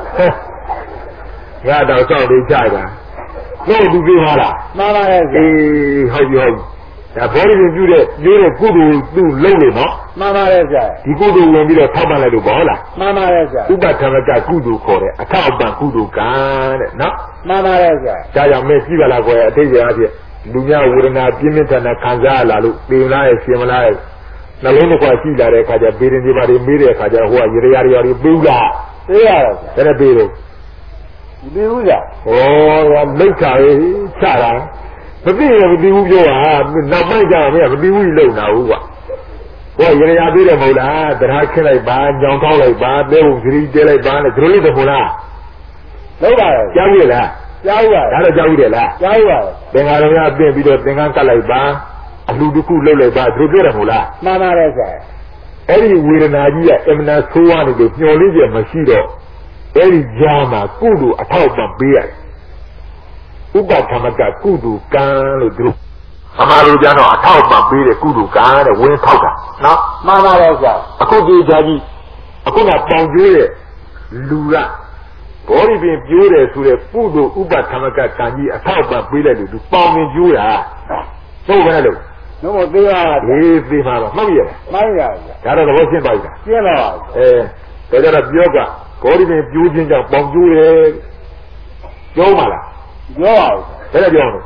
ငါတောင်ဆောင်တွေချလိုက်တာတို့သူပြီးသွားလားမှန်ပါတယ်ဗျာအေးဟုတ်ပြီဒါဘောရီပင်ပြုတဲ့ပြောတဲ့ကုသိုလ်သူ့လုံးနေနော်မှန်ပါတယ်ဗျာဒီကုသိုလ်ဝင်ပြီးတော့ထောက်ပံ့လိုက်လို့ပေါ့ဟုတ်လားမှန်ပါတယ်ဗျာဥပထမကကုသိုလ်ခေါ်တယ်အထောက်အပံ့ကုသိုလ်ကံတဲ့နော်မှန်ပါတယ်ဗျာဒါကြောင့်မင်းကြည့်ပါလားကွယ်အတိတ်ကအဖြစ်လူများဝေဒနာပြင်းပြင်းထန်ထန်ခံစားလာလို့ပေမလားရဲ့ရှင်မလားရဲ့နှလုံးတစ်ခွရှိလာတဲ့အခါကျပေရင်ဒီပါတွေမေးတဲ့အခါကျတော့ဟိုကရေရတွေပေးဘူးလားသိရတော့ဗျာဒါနဲ့ပေးလို့ဒီဘူးဗျာဟောလိတ်ခါရေးချတာမသိရင်မသိဘူးပြောတာနောက်ပိုင်းကျတော့မင်းကမသိဘူးလုံတာဟုတ်ကွာဟောရေရပေးတယ်မဟုတ်လားတရားခင်းလိုက်ပါညောင်ထောက်လိုက်ပါတဲဟုတ်ဂရီတဲလိုက်ပါနဲ့ဒီလိုလေးတဖို့လားလုံးပါရဲ့ကြားပြီလားကြားပါဒါတော့ကြားပြီတယ်လားကြားပါသင်္ဃာတော်များပြင်ပြီးတော့သင်္ကန်းကတ်လိုက်ပါအလှတစ်ခုလှုပ်လိုက်ပါဒီလိုပြောတယ်မဟုတ်လားမှန်ပါတယ်ဗျာအဲ့ဒီဝေဒနာကြီးကအမှန်တရားဆိုးရနေလို့ညှော်လေးချက်မရှိတော့အဲ့ဒီကြားမှာကုသိုလ်အထောက်အပံ့ပေးရတယ်ဥပထမကကုသိုလ်ကံလို့သူတို့အမှားလို့ကြတော့အထောက်အပံ့ပေးတဲ့ကုသိုလ်ကံတဲ့ဝင်ထောက်တာနော်မှန်ပါတယ်ဗျာအခုဒီကြားကြီးအခုကပေါင်ကျိုးတဲ့လူကဘောရီပင်ပြိုးတယ်ဆိုတဲ့ကုသိုလ်ဥပထမကကံကြီးအထောက်အပံ့ပေးလိုက်လို့သူပေါင်ပင်ကျိုးတာဟုတ်ပဲလို့လုံးဝသိပါဗျာအေးသိမှာတော့မှတ်ရလားမှန်ပါဗျာဒါတော့သဘောရှင်းပါပြီလားရှင်းပါပါဒါကြတော့ပြောကဘောရီပင်ပြိုးခြင်းကြောင့်ပေါင်ကျိုးတယ်ပြောပါလားပြောပါဦးဘယ်လိုပြောလဲ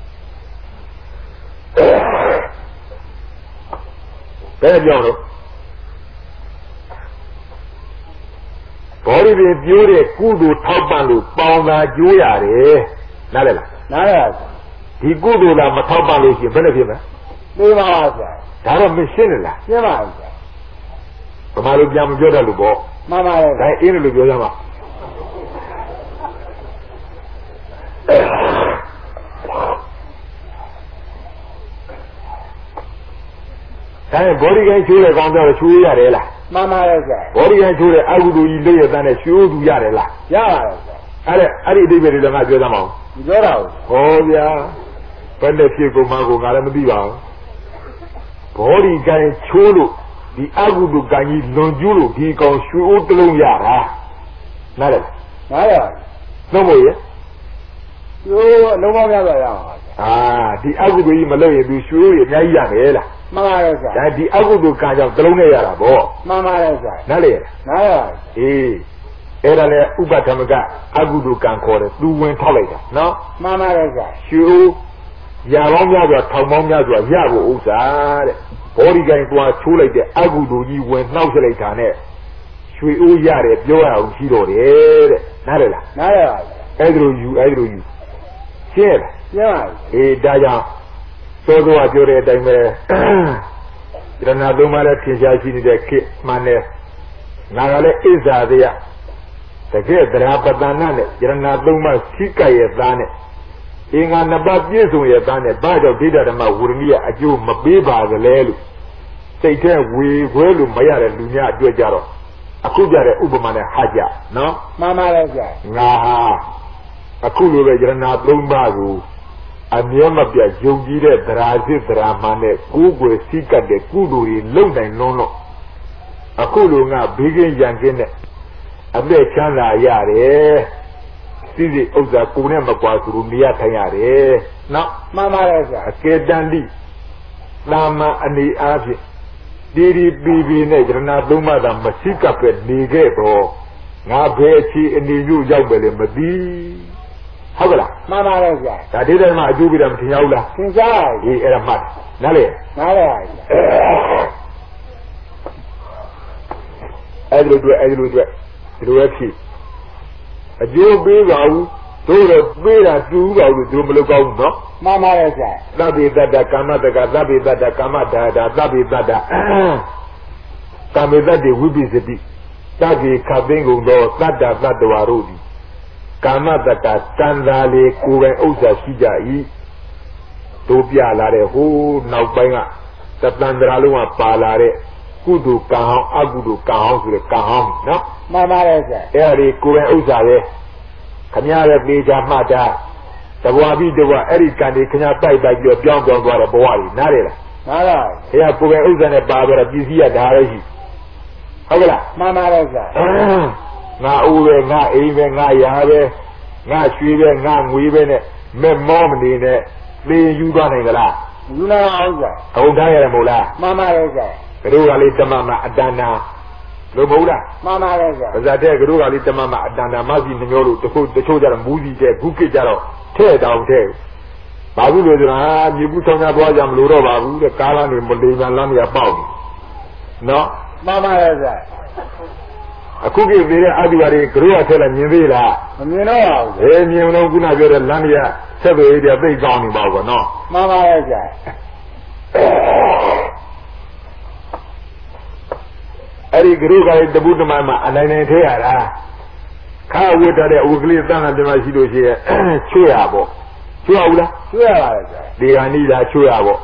ဘယ်လိုပြောလဲဘောရီတွေပြိုးတဲ့ကုသိုလ်ထောက်ပံ့လို့ပေါင်သာကျိုးရတယ်နားလည်လားနားရပါဒီကုသိုလ်ကမထောက်ပံ့လို့ရှိရင်ဘယ်နဲ့ဖြစ်မလဲသိပါပါဗျာဒါတော့မရှင်းလားရှင်းပါဗျာဗမာလူပြန်မပြောတတ်လို့ပေါ့မှန်ပါရဲ့ဒါအင်းလို့ပြောကြမှာဒါနဲ့ဘောဒီကိုင်းချိုးတဲ့ကောင်းတော့ချိုးရတယ်လားမှန်ပါရဲ့ဗျာဘောဒီကိုင်းချိုးတဲ့အကုသိုလ်ကြီးလေးရတဲ့နဲ့ချိုးသူရတယ်လားရပါတယ်ဗျာအဲ့ဒီအဓိပ္ပာယ်တွေလည်းငါပြောသမှာမပြောတာဘူးဟောဗျာဘယ်နဲ့ဖြစ်ကုန်မှာကိုငါလည်းမသိပါဘူးဘောဒီကိုင်းချိုးလို့ဒီအကုသိုလ်ကံကြီးလွန်ကျူးလို့ဒီကောင်ရွှေအိုးတစ်လုံးရတာနားလည်နားရသုံးဖို့ရရွှေအလုံးပေါင်းများစွာရအောင်ဒီအကုသိုလ်ကြီးမလုပ်ရင်သူရွှေအိုးရအများကြီးရမယ်လားမှန်ပါရဲ့ဗျာဒါဒီအကုသိုလ်ကံကြောင့်တစ်လုံးနဲ့ရတာဗောမှန်ပါရဲ့ဗျာနားလည်နားရအေးအဲ့ဒါလေဥပဒမကအကုသိုလ်ကံခေါ်တယ်သူဝင်ထောက်လိုက်တာနော်မှန်ပါရဲ့ဗျာရွှေအိုးရပေါင်းများစွာထောင်ပေါင်းများစွာရဖို့ဥစ္စာတဲ့ဘောဒီကိုင်းသွားချိုးလိုက်တဲ့အကုသိုလ်ကြီးဝင်နှောက်လိုက်တာနဲ့ရွှေအိုးရတယ်ပြောရအောင်ရှိတော့တယ်တဲ့နားလည်လားနားရပါအဲ့ဒါလိုယူရှင်းလားရှင်းပါအေးဒါကြောင့်သောသောကပြောတဲ့အတိုင်းပဲယရဏသုံးပါးလည်းထင်ရှားရှိနေတဲ့ခေတ်မှန်တယ်ငါကလည်းဣဇာတရားတကယ်တရားပတနာနဲ့ယရဏသုံးပါးခိကရဲ့သားနဲ့အင်္ဂါနှစ်ပါးပြည့်စုံရဲ့သားနဲ့ဘာကြောင့်ဒိဋ္ဌဓမ္မဝရဏိယအကျိုးမပေးပါကလေးလို့စိတ်ထဲဝေခွဲလို့မရတဲ့လူများအတွက်ကြတော့အခုကြတဲ့ဥပမာနဲ့ဟာကြနော်မှန်ပါလေကြာငါဟာအခုလိုပဲယရဏသုံးပါးကိုအမြဲမပြတ်ယုံကြည်တဲ့တရားစစ်တရားမှန်နဲ့ကိုယ်ကိုယ်စိတ်ကတဲ့ကုသိုလ်တွေလုံနိုင်လုံးလို့အခုလိုငါဘေးကင်းရန်ကင်းနဲ့အသက်ချမ်းသာရတယ်စိစိဥစ္စာကိုယ်နဲ့မကွာသူနေရထိုင်ရတယ်နော်မှန်ပါလေကြာအကယ်တန်တိသာမန်အနေအားဖြင့်ဒီပီနဲ့ယရဏသုံးပါးသာမရှိကပ်ပဲနေခဲ့တော့ငါဘယ်အခြေအနေမျိုးရောက်ပဲလဲမသိဟုတ်ကလားမှန်ပါလေကြာဒါဒိဋ္ဌိမှာအကျိုးပေးတာမထင်ရဘူးလားထင်ရှားပါဘူးအဲ့ဒါမှတ်နားလေနားလေပါအဲ့ဒီလိုတွေ့ဒီလိုပဲဖြစ်အကျိုးပေးပါဘူးတို့တော့ပေးတာတူပါဘူးတို့မလုပ်ကောင်းဘူးနော်မှန်ပါလေကြာသဗ္ဗေတ္တကာမတကသဗ္ဗေတ္တကာမဒါဒသဗ္ဗေတ္တကာမေတ္တဝိပိစတိတဂေခသိင်္ဂုံသောတတ္တသတ္တဝါတို့သည်ကာမတကတန်သာလေကိုယ်ပိုင်ဥစ္စာရှိကြ၏တို့ပြလာတဲ့ဟိုးနောက်ပိုင်းကတန်တရာလုံးကပါလာတဲ့ကုသိုလ်ကံဟောင်းအကုသိုလ်ကံဟောင်းဆိုတဲ့ကံဟောင်းနော်မှန်ပါလေဆရာအဲ့ဒီကိုယ်ပိုင်ဥစ္စာပဲခမရတဲ့ပေချာမှတ်တာတဘွားပြီးတဘွားအဲ့ဒီကံတွေခမတိုက်ပြီးတော့ပြောင်းသွားတဲ့ဘဝကြီးနားရလားနားပါအဲ့ဒါကိုယ်ပိုင်ဥစ္စာနဲ့ပါတော့ပစ္စည်းရဒါလည်းရှိဟုတ်ကလားမှန်ပါလေဆရာငါအိုးပဲငါအိမ်ပဲငါရာပဲငါရွှေပဲငါငွေပဲနဲ့မဲ့မောမနေနဲ့သိယူသွားနိုင်ကြလားယူနိုင်အောင်ဆရာဟုတ်ထားရတယ်မဟုတ်လားမှန်ပါလေဆရာတို့ကလေးတမမအတဏ္ဍာလို့မဟုတ်လားမှန်ပါလေဆရာပါဇာတဲ့တို့ကလေးတမမအတဏ္ဍာမစီနှမျိုးလို့တချို့ကြတော့မူးစီတဲ့ခုကိကြတော့ထဲ့တောင်ထဲ့ဘာဘူးလို့ဆိုတာမြေဘူးဆောင်ကြသွားကြမလို့တော့ပါဘူးတဲ့ကားလမ်းတွေမလိမ်လမ်းတွေကပေါက်နေနော်မှန်ပါလေဆရာအခုကြည့်နေတဲ့အတူပါတွေကရိုးရထဲလာမြင်သေးလားမမြင်တော့ပါဘူးမြင်တော့ခုနပြောတဲ့လမ်းတွေကဆက်သွယ်ရေးတွေသိကောင်းနေပါဘောနော်မှန်ပါရဲ့ကြာအဲ့ဒီကရိုးကလေးတပုတ္တမမှာအနိုင်ထဲရတာခါဝတ်တဲ့ဥကလေးသံဃာတမရှိလို့ရှိရဲ့ချွတ်ရပေါ့ချွတ်ရဘူးလားချွတ်ရပါရဲ့ကြာဒီကနေ့လားချွတ်ရပေါ့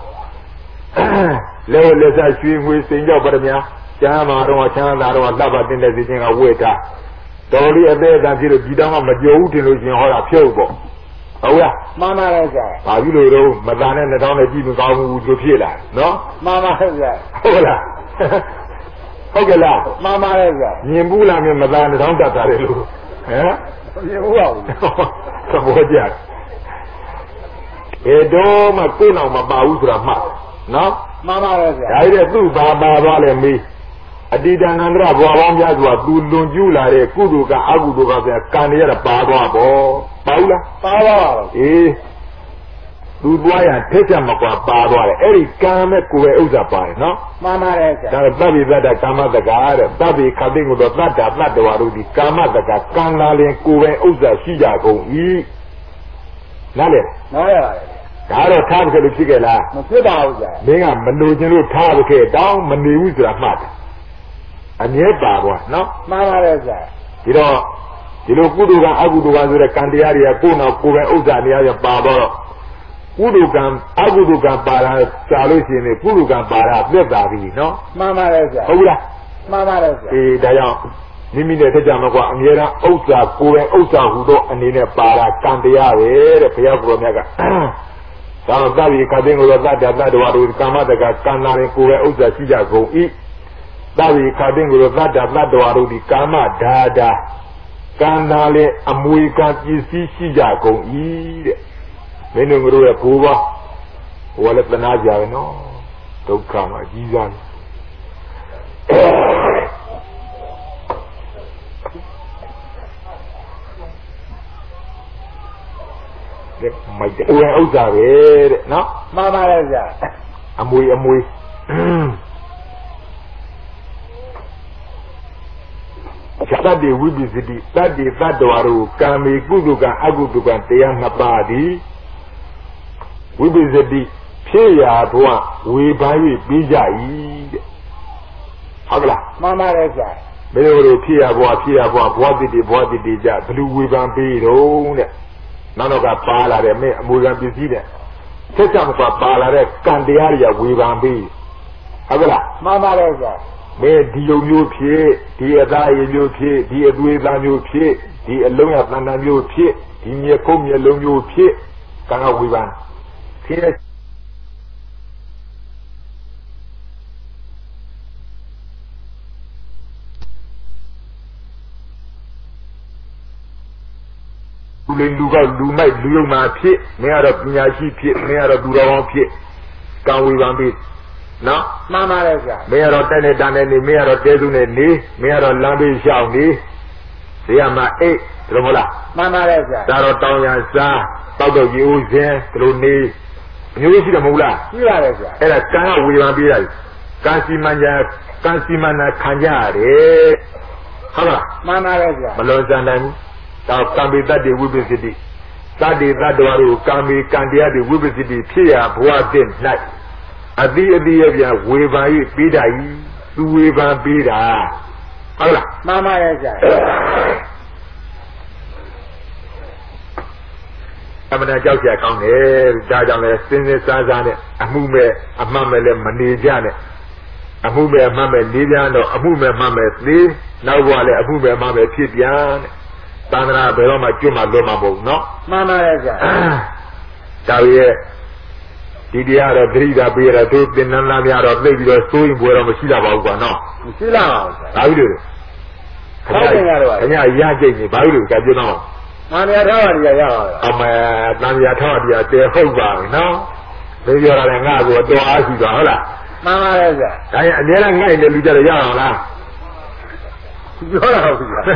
လက်ဆက်ရွှေငွေစိန်ကြောက်ပါရမကျမ်းမာတော့ချမ်းသာတော့လှပတင်တဲ့စီချင်းကဝေတာတော်လေးအသေးအတန်ဖြစ်လို့ဒီတောင်မှမကြောက်ဘူးတင်လို့ရှင်ဟောတာဖြုတ်ပေါ့ဟုတ်လားမှန်ပါလေဆရာဘာဖြစ်လို့တော့မသားနဲ့နှောင်းနဲ့ကြည့်မကောင်းဘူးလို့ဖြစ်လာနော်မှန်ပါလေဆရာဟုတ်လားဟုတ်ကဲ့လားမှန်ပါလေဆရာမြင်ဘူးလားမြင်မသားနှောင်းတတ်တာလေလို့ဟမ်မြင်ဘူးပါဘူးသဘောကျဘယ်တော့မှကိုယ်အောင်မပါဘူးဆိုတာမှတ်နော်မှန်ပါလေဆရာဒါရတဲ့သူ့ဘာပါသွားလဲမေးအတိတန်န္တရဘွားပေါင်းများစွာသူလွန်ကျူးလာတဲ့ကုသိုလ်ကအကုသိုလ်ကပြန်ကံရတာပါသွားပေါ့ပါဘူးလားပါပါအေးသူသွားရထက်ချက်မကွာပါသွားတယ်အဲ့ဒီကံမဲ့ကိုယ်ပဲဥစ္စာပါတယ်နော်မှန်ပါတယ်ဆရာဒါသဗ္ဗေတ္တကာမတက္ကတဲ့သဗ္ဗေခတိကိုတော့တတ္တတတ္တဝါတို့ဒီကာမတက္ကကံလာရင်ကိုယ်ပဲဥစ္စာရှိကြကုန်၏နားလေနားရပါတယ်ဒါတော့ထားပခဲ့လို့ဖြစ်ခဲ့လားမဖြစ်ပါဘူးဆရာမင်းကမလို့ခြင်းလို့ထားပခဲ့တောင်းမနေဘူးဆိုတာမှတ်တယ်အမြဲပါသွားနော်မှန်ပါတယ်ဆရာဒီတော့ဒီလိုကုသိုလ်ကအကုသိုလ်ကဆိုတဲ့ကံတရားတွေကကိုယ်နောက်ကိုယ်ပဲဥစ္စာနေရာပြန်ပါတော့ကုသိုလ်ကံအကုသိုလ်ကံပါတာကြာလို့ရှိရင်ကုသိုလ်ကံပါတာပြတ်တာပြီနော်မှန်ပါတယ်ဆရာဟုတ်လားမှန်ပါတယ်ဆရာဒါကြောင့်မိမိနဲ့တကြမှာကွာအမြဲတမ်းဥစ္စာကိုယ်ပဲဥစ္စာဟူသောအနေနဲ့ပါတာကံတရားပဲတဲ့ဘုရားကိုယ်တော်မြတ်ကဒါတော့သဗ္ဗေခတိကိုတော့တတ္တတတ္တဝါတို့ကာမတက္ကကံလာရင်ကိုယ်ပဲဥစ္စာရှိကြကုန်၏သဗ္ဗေခတိကိုတော့တတ္တတတ္တဝါတို့ဒီကာမဒါဒါကံလာလေအမွေကပစ္စည်းရှိကြကုန်၏တဲ့မင်းတို့ရဲ့ဘိုးဘွားဟိုလည်းတနာကြပဲနော်ဒုက္ခမှာကြီးစားတယ်မိုက်တယ်ဥစ္စာပဲတဲ့နော်မှန်ပါတယ်ဗျာအမွေသတ္တိဝိပစ္စတိတတ္တိတတ္တဝါတို့ကာမေကုသကံအကုသကံတရားနှစ်ပါးသည်ဝိပစ္စတိဖြစ်ရာဘဝဝေဘာ၍ပြီးကြ၏တဲ့ဟုတ်ကလားမှန်ပါတယ်ဗျာမင်းတို့ဖြစ်ရာဘဝဘဝတည်ကြဘလူဝေဘာပြီးတော့တဲ့နောက်တော့ကပါလာတယ်မင်းအမွေကံပစ္စည်းတဲ့ဆက်ကြမပါလာတဲ့ကံတရားတွေကဝေဘာပြီးဟုတ်ကလားမှန်ပါတယ်ဗျာမင်းဒီယုံမျိုးဖြစ်ဒီအသားရည်မျိုးဖြစ်ဒီအသွေးသားမျိုးဖြစ်ဒီအလုံးရတန်တန်မျိုးဖြစ်ဒီမြေခုံးမြေလုံးမျိုးဖြစ်ကံကဝေဘာခင်းလူကလူမိုက်လူယုံမှာဖြစ်မင်းကတော့ပညာရှိဖြစ်မင်းကတော့သူတော်ကောင်းဖြစ်ကံဝေဘာပြီးနော်မှန်ပါတယ်ဗျာမင်းကတော့တက်နေတန်းနေနေမင်းကတော့တဲစုနဲ့နေမင်းကတော့လမ်းဘေးရှောင်နေဒီကမှာအိတ်ဒီလိုမဟုတ်လားမှန်ပါတယ်ဗျာဒါတော့တောင်းရစားတောက်တော့ရေဦးစင်းဒီလိုနေအမျိုးရှိတယ်မဟုတ်လားရှိပါတယ်ဗျာအဲ့ဒါကံကဝေဘာပြီးတာကံစီမံနာခံကြရတယ်ဟုတ်လားမှန်ပါတယ်ဗျာမလွန်ဆန်နိုင်ဘူးဒါကံပေတ္တိဝိပစ္စတိတတ္တိတတ္တဝါတို့ကံမေကံတရားတွေဝိပစ္စတိဖြစ်ရာဘဝတည်း၌အတိရဲ့ပြန်ဝေဘာ၍ပြီးတာဤသူဝေဘာပြီးတာဟုတ်လားမှန်ပါရဲ့ကြာအမှန်တရားကြောက်ကြကောင်းတယ်ဒါကြောင့်လဲစင်းစားနဲ့အမှုမဲ့အမှတ်မဲ့လည်းမနေကြနဲ့အမှုမဲ့အမှတ်မဲ့နေကြတော့အမှုမဲ့မှတ်မဲ့သေးနောက်ဘဝလည်းအမှုမဲ့မှတ်မဲ့ဖြစ်ပြန်တဲ့သန္တရာဘယ်တော့မှကျွတ်မှလွတ်မှာမဟုတ်ဘူးနော်မှန်ပါရဲ့ကြာဒါရဲ့ဒီတရားတော့သတိသာပေးရတော့သင်္နန်းသားများတော့သိပြီးတော့စိုးရင်ပွဲတော့မရှိလာပါဘူးကွာနော်မရှိလာပါဘူးဒါပြီလို့ခင်ဗျာရကြိတ်နေဘာလို့ကြပြောတော့သံဃာထောက်ရရပါအမေသံဃာထောက်ရတဲဟုတ်ပါပြီနော်သိပြောရတယ်ငါ့ကိုတော်အားရှိသွားဟုတ်လားမှန်ပါရဲ့ကြာဒါရင်အများနဲ့ငိုက်နေလူကြတော့ရအောင်လားပြောတာဟုတ်ပြီ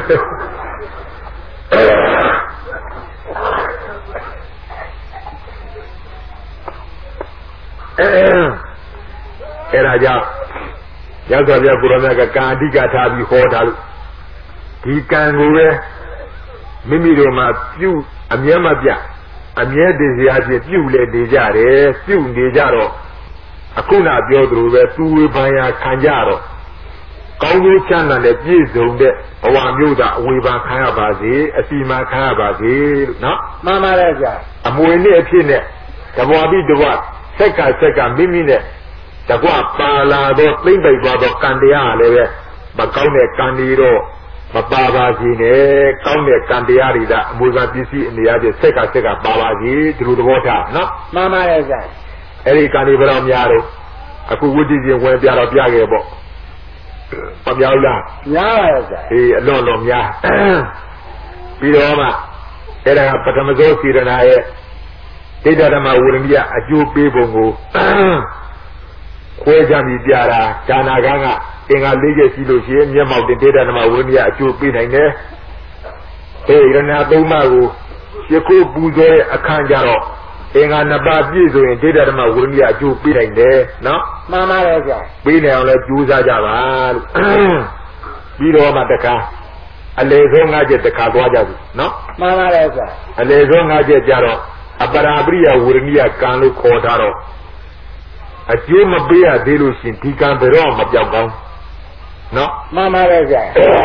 အဲ့ဒါကြောင့်ရောက်တော်ပြကိုရမကကံအဓိကထားပြီးဟောတာလို့ဒီကံကိုပဲမိမိတို့မှာပြုအမြဲမပြအမြဲတည်စရာဖြစ်ပြုလေနေကြတယ်ပြုနေကြတော့အခုနပြောသလိုပဲသူဝေဘာယာခံကြတော့ကောင်းကျိုးချမ်းသာနဲ့ပြည့်စုံတဲ့ဘဝမျိုးသာအဝေဘာခံရပါစေအစီမံခံရပါစေလို့နော်မှန်ပါတယ်ကြာအမွေနဲ့အဖြစ်နဲ့တဘွားပြီးတဘွားဆက်ကမိမိနဲ့တကွပါလာတော့သိမ့်ပိတ်သွားတော့ကံတရားလည်းပဲမကောင်းတဲ့ကံတွေတော့မပါပါစေနဲ့ကောင်းတဲ့ကံတရားတွေကအမွေခံပစ္စည်းအနေအချင်းဆက်ကပါပါစေဒီလိုသဘောထားနော်မှန်ပါရဲ့ကြာအဲ့ဒီကံတွေဘယ်တော့များတော့အခုဝိတ္တိရှင်ဝင်ပြတော့ပြခဲ့ပေါ့မများဘူးလားများပါရဲ့ကြာအေးအလွန်များပြီးတော့မှအဲ့ဒါကပထမဆုံးစေရနာရဲ့ဒိဋ္ဌဓမ္မဝရဏိယအကျိုးပေးပုံကိုခွဲခြားပြီးပြတာဒါနာကအင်္ဂါ၄ချက်ရှိလို့ရှိရင်မျက်မှောက်တင်ဒိဋ္ဌဓမ္မဝရဏိယအကျိုးပေးနိုင်တယ်။အေးရဏသုံးပါးကိုရှ िख ိုးပူဇော်ရဲ့အခန်းကြတော့င်္ဂါနှစ်ပါးပြည့်စုံရင်ဒိဋ္ဌဓမ္မဝိရိယအကျိုးပေးနိုင်တယ်နော်မှန်ပါတယ်ဗျာပေးနိုင်အောင်လဲကြိုးစားကြပါလို့ပြီးတော့မှတခါအလေဆုံး၅ချက်တခါသွားကြပြီနော်မှန်ပါတယ်ဗျာအလေဆုံး၅ချက်ကြတော့အပရာပရိယဝိရိယကံလို့ခေါ်ထားတော့အကျိုးမပေးရသေးလို့ရှင်ဒီကံဘယ်တော့မပြောက်ကောင်းနော်မှန်ပါတယ်ဗျာ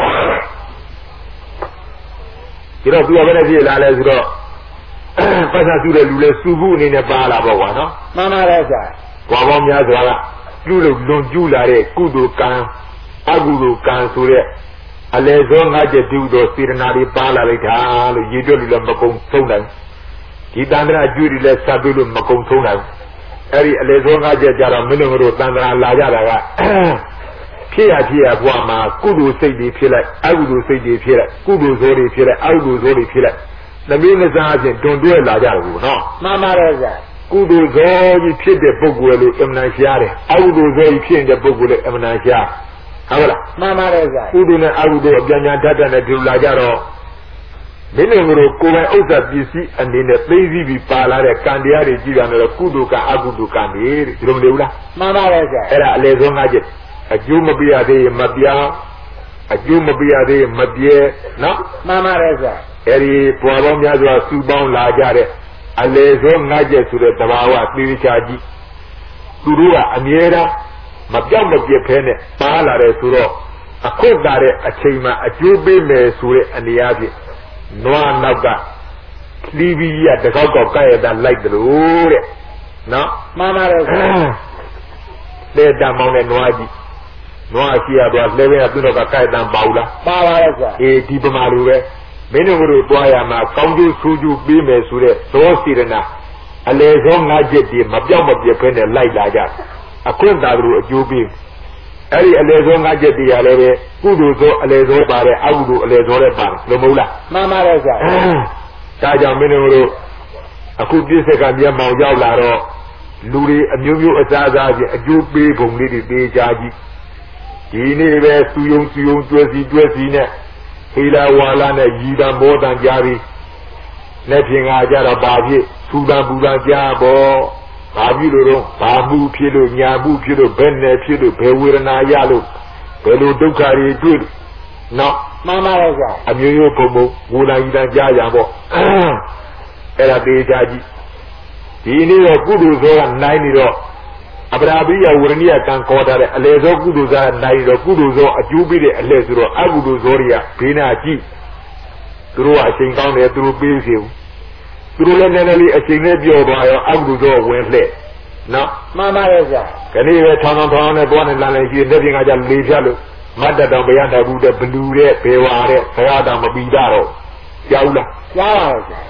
ဒီတော့သူကဘယ်နဲ့ဖြစ်လာလဲဆိုတော့ပတ်သက်သူတဲ့လူလဲစုဖို့အနေနဲ့ပါလာပေါ့ကွာနော်မှန်ပါတယ်ဗျာဘွားပေါင်းများစွာကလူလုံလွန်ကျူးလာတဲ့ကုသိုလ်ကံအကုသိုလ်ကံဆိုတဲ့အလေဆုံး၅ချက်တူသောစေတနာတွေပါလာလိုက်တာလို့ရည်တွက်လို့လည်းမကုံဆုံးနိုင်ဒီတန်ត្រာအကျိုးတွေလည်းဆက်ပြီးလို့မကုံဆုံးနိုင်အဲ့ဒီအလေဆုံး၅ချက်ကြတော့မင်းတို့တန်ត្រာလာကြတာကဖြစ်ရဘွားမှာကုသိုလ်စိတ်တွေဖြစ်လိုက်အကုသိုလ်စိတ်တွေဖြစ်လိုက်ကုသိုလ်ဇောတွေဖြစ်လိုက်အကုသိုလ်ဇောတွေဖြစ်လိုက်သမီးမစားအချင်းတွန်တွဲလာကြတယ်ဘူးနော်မှန်ပါတယ်ဗျာကုသိုလ်ဇောကြီးဖြစ်တဲ့ပုဂ္ဂိုလ်လို့အမှန်ရှားတယ်အကုသိုလ်ဇောကြီးဖြစ်တဲ့ပုဂ္ဂိုလ်လည်းအမှန်ရှားဟုတ်လားမှန်ပါတယ်ဗျာကုသိုလ်နဲ့အကုသိုလ်အပြန်ညာဓာတ်နဲ့တူလာကြတော့မင်းတို့ကိုယ်ပိုင်ဥစ္စာပစ္စည်းအနေနဲ့သိသိပြီးပါလာတဲ့ကံတရားတွေကြည့်ရတယ်တော့ကုသိုလ်ကအကုသိုလ်ကံတွေဒီလိုမလေဘူးလားမှန်ပါတယ်ဗျာအဲ့ဒါအလေဆုံး၅ချက်အကျိုးမပြရသေးရင်မပြအကျိုးမပြရသေးရင်မပြဲနော်မှန်ပါတယ်ဗျာအဲ့ဒီပွားပေါင်းများစွာစုပေါင်းလာကြတဲ့အလေဆုံး၅ချက်ဆိုတဲ့သဘာဝသိချာကြီးသူတို့ကအမြဲတမ်းမပြောက်မပြစ်ဖဲနဲ့ပါလာတယ်ဆိုတော့အခွင့်တာတဲ့အချိန်မှာအကျိုးပေးမယ်ဆိုတဲ့အနေအချင်းနွားနောက်ကလီဘီရတကောက်ကောက်ကဲ့ရတာလိုက်တယ်လို့တဲ့နော်မှန်ပါတယ်တဲ့တမောင်းတဲ့နွားကြီးနွားရှိရတော့လဲပဲသူတို့ကကဲ့တန်ပါဘူးလားပါပါရဲ့ကွာအေးဒီပမာလိုပဲမင်းတို့တွားရမှာကောင်းကျိုးဆိုးကျိုးပေးမယ်ဆိုတဲ့သောစေရနာအလေဆုံး၅ချက်ဒီမပြောက်မပြစ်ဖဲနဲ့လိုက်လာကြအခွင့်တာတို့အကျိုးပေးအဲ့ဒီအလေဆုံး၅ချက်တရားလည်းပဲကုသိုလ်သောအလေဆုံးပါတယ်အကုသိုလ်အလေဆုံးလည်းပါတယ်လို့မဟုတ်လားမှန်ပါတယ်ကွာဒါကြောင့်မင်းတို့အခုပြည့်စက်ကမျက်မှောင်ရောက်လာတော့လူတွေအမျိုးမျိုးအစားစားချင်းအကျိုးပေးပုံလေးတွေပေးကြကြီးဒီနေ့ပဲစူယုံတွဲစီနဲ့ဟီလာဝါလာနဲ့ရီတံဘောတံကြားပြီးလက်ဖြင့်ကကြတော့ဘာဖြစ်စူတံပူတံကြားပေါ့ဘာဖြစ်လို့တော့ဘာမှုဖြစ်လို့ညာမှုဖြစ်လို့ဘယ်နဲ့ဖြစ်လို့ဘယ်ဝေဒနာရလို့ဘယ်လိုဒုက္ခတွေတွေ့လို့နော်မှန်ပါရဲ့ကွာအမျိုးမျိုးပုံဝူလာရီတံကြားရပေါ့အဲ့ဒါပေးကြကြီးဒီနေ့တော့ကုသိုလ်ဇောကနိုင်နေတော့အပရာပိယဝရဏိယကံခေါ်တာတဲ့အလေဇောကုသိုလ်ဇာနိုင်တော့ကုသိုလ်ဇောအကျိုးပေးတဲ့အလေဆိုတော့အကုသိုလ်ဇောတွေကဘေးနာကြည့်သူတို့ကအချိန်ကောင်းတယ်သူတို့ပေးစီဘူးသူတို့လည်းနည်းနည်းလေးအချိန်နဲ့ပြောသွားရောအကုသိုလ်ဇောဝင်လှဲ့နော်မှန်ပါရဲ့ကွာခဏပဲထောင်းနဲ့သွားနေလာနေရှိတဲ့ပြင်ကကြလေဖြတ်လို့မတ်တတော်ဘယ်ရတဘူးတဲ့ဘလူတဲ့ဘေဝါတဲ့ဆရာတော်မပြီးတော့ကြောက်လားကြောက်ပါရဲ့ကွာ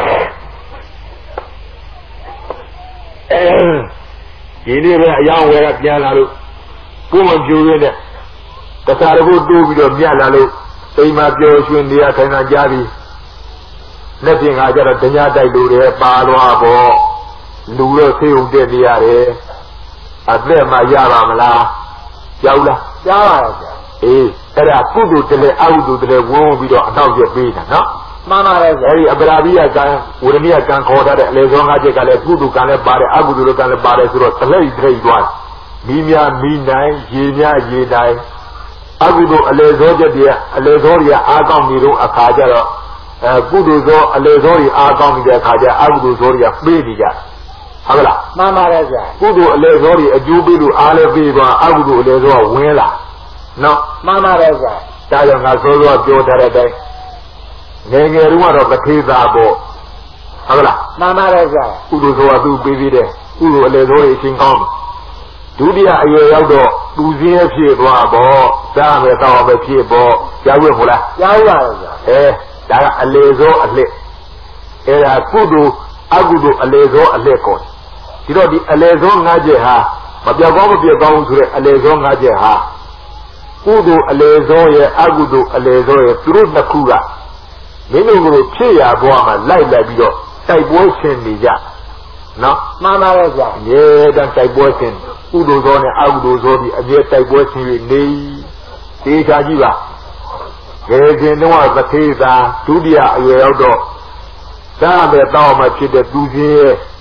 ဒီနေ့ပဲအယောင်ဝယ်ကပြန်လာလို့ကိုယ်မပြိုးရတဲ့တခါတခုတိုးပြီးတော့မြတ်လာလို့အိမ်မှာပျော်ရွှင်နေရခိုင်တာကြားပြီးလက်ပြင်ကကြတော့ဒညာတိုက်လို့တယ်ပါသွားပေါ့လူတော့ဆေးုံတက်နေရတယ်အသက်မှရပါမလားကြောက်လားကြားပါရဲ့ဗျာအေးအဲ့ဒါကုသိုလ်တည်းအကုသိုလ်တည်းဝန်းပြီးတော့အနောက်ကျပေးတာနော်မှန်ပါတယ်ဗျာအဲ့ဒီအပရာပိယကံဝရဏိယကံခေါ်ထားတဲ့အလေဇော၅ချက်ကလည်းကုသိုလ်ကံလည်းပါတယ်အကုသိုလ်ကံလည်းပါတယ်ဆိုတော့တလိမ့်သွားမိများမိနိုင်ရေများရေနိုင်အကုသိုလ်အလေဇောချက်တွေအလေဇောတွေအားကောင်းနေတော့အခါကျတော့ကုသိုလ်ဇောအလေဇောတွေအားကောင်းနေတဲ့အခါကျအကုသိုလ်ဇောတွေကပေးနေကြဟုတ်လားမှန်ပါတယ်ဗျာကုသိုလ်အလေဇောတွေအကျိုးပေးလို့အားလည်းပေးသွားအကုသိုလ်အလေဇောကဝင်လာနော်မှန်ပါတယ်ဗျာဒါကြောင့်ငါစောစောပြောထားတဲ့အတိုင်းငယ်ငယ်တုန်းကတော့တထေးသားပေါ့ဟုတ်လားမှန်ပါတယ်ဗျာကုသိုလ်ဆိုတာသူပေးပြီးတယ်ကုသိုလ်အလေဇောတွေအချင်းကောင်းဒုတိယအရွယ်ရောက်တော့သူစင်းဖြစ်သွားပေါ့စားမယ်တောင်းမယ်ဖြစ်ပေါ့ကြားဝင်မို့လားကြားပါရဲ့ဗျာဒါကအလေဇောအလှည့်အဲ့ဒါကုသိုလ်အကုသိုလ်အလေဇောအလှည့်ကောဒီတော့ဒီအလေဇော၅ချက်ဟာမပြောက်ကောင်းမပြောက်ကောင်းဆိုတဲ့အလေဇော၅ချက်ဟာကုသိုလ်အလေဇောရဲ့အကုသိုလ်အလေဇောရဲ့သူတို့နှစ်ခုကမင်းတို့ကိုဖြစ်ရဘွားမှာလိုက်ပြီးတော့တိုက်ပွဲရှင်နေကြနော်မှန်ပါရဲ့ဗျာရေတန်တိုက်ပွဲရှင်ကုသိုလ်ဇောနဲ့အကုသိုလ်ဇောဒီအမြဲတိုက်ပွဲရှင်နေတေချာကြည့်ပါဘယ်ခင်တော့သခေသာဒုတိယအရွယ်ရောက်တော့စားမယ်တောင်းမှဖြစ်တဲ့သူချင်းရဲ့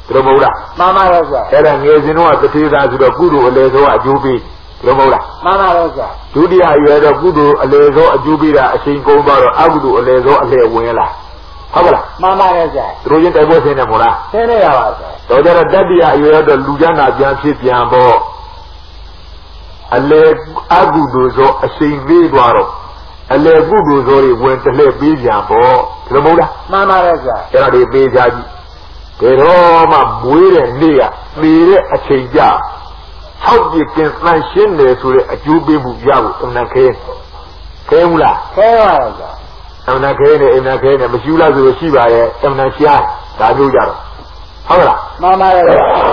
တို့မဟုတ်လားမှန်ပါရဲ့ဆရာအဲ့ဒါငယ်စဉ်တော့တတိသာဆိုတော့ကုသိုလ်အလေဆုံးအကျိုးပေးတို့မဟုတ်လားမှန်ပါရဲ့ဆရာဒုတိယရွယ်တော့ကုသိုလ်အလေဆုံးအကျိုးပေးတာအချိန်ကုန်သွားတော့အကုသိုလ်အလေဆုံးအလှည့်ဝင်လာဟုတ်ကလားမှန်ပါရဲ့ဆရာတို့ချင်းတိုက်ပွဲဆင်းနေမို့လားဆင်းနေရပါဆရာတော့ကြတော့တတိယရွယ်တော့လူကျမ်းသာပြန်ဖြစ်ပြန်ပေါ့အလေအကုသိုလ်ဆိုအချိန်ပေးသွားတော့အလေကုသိုလ်ဆိုတွေဝင်တလှည့်ပေးပြန်ပေါ့တို့မဟုတ်လားမှန်ပါရဲ့ဆရာအဲ့ဒါတွေပေးကြကြည့်ဒါတော့မှမွေးတဲ့နေ့ကနေတဲ့အချိန်ကြ၆ပြည့်ကင်းသန့်ရှင်းတယ်ဆိုတဲ့အကျိုးပေးမှုရဖို့အမှန်ခဲခဲဘူးလားခဲပါရဲ့ဆရာအမှန်ခဲနဲ့အမှန်ခဲနဲ့မရှိလားဆိုလို့ရှိပါရဲ့အမှန်ရှားဒါမျိုးကြတော့ဟုတ်လားမှန်ပါရဲ့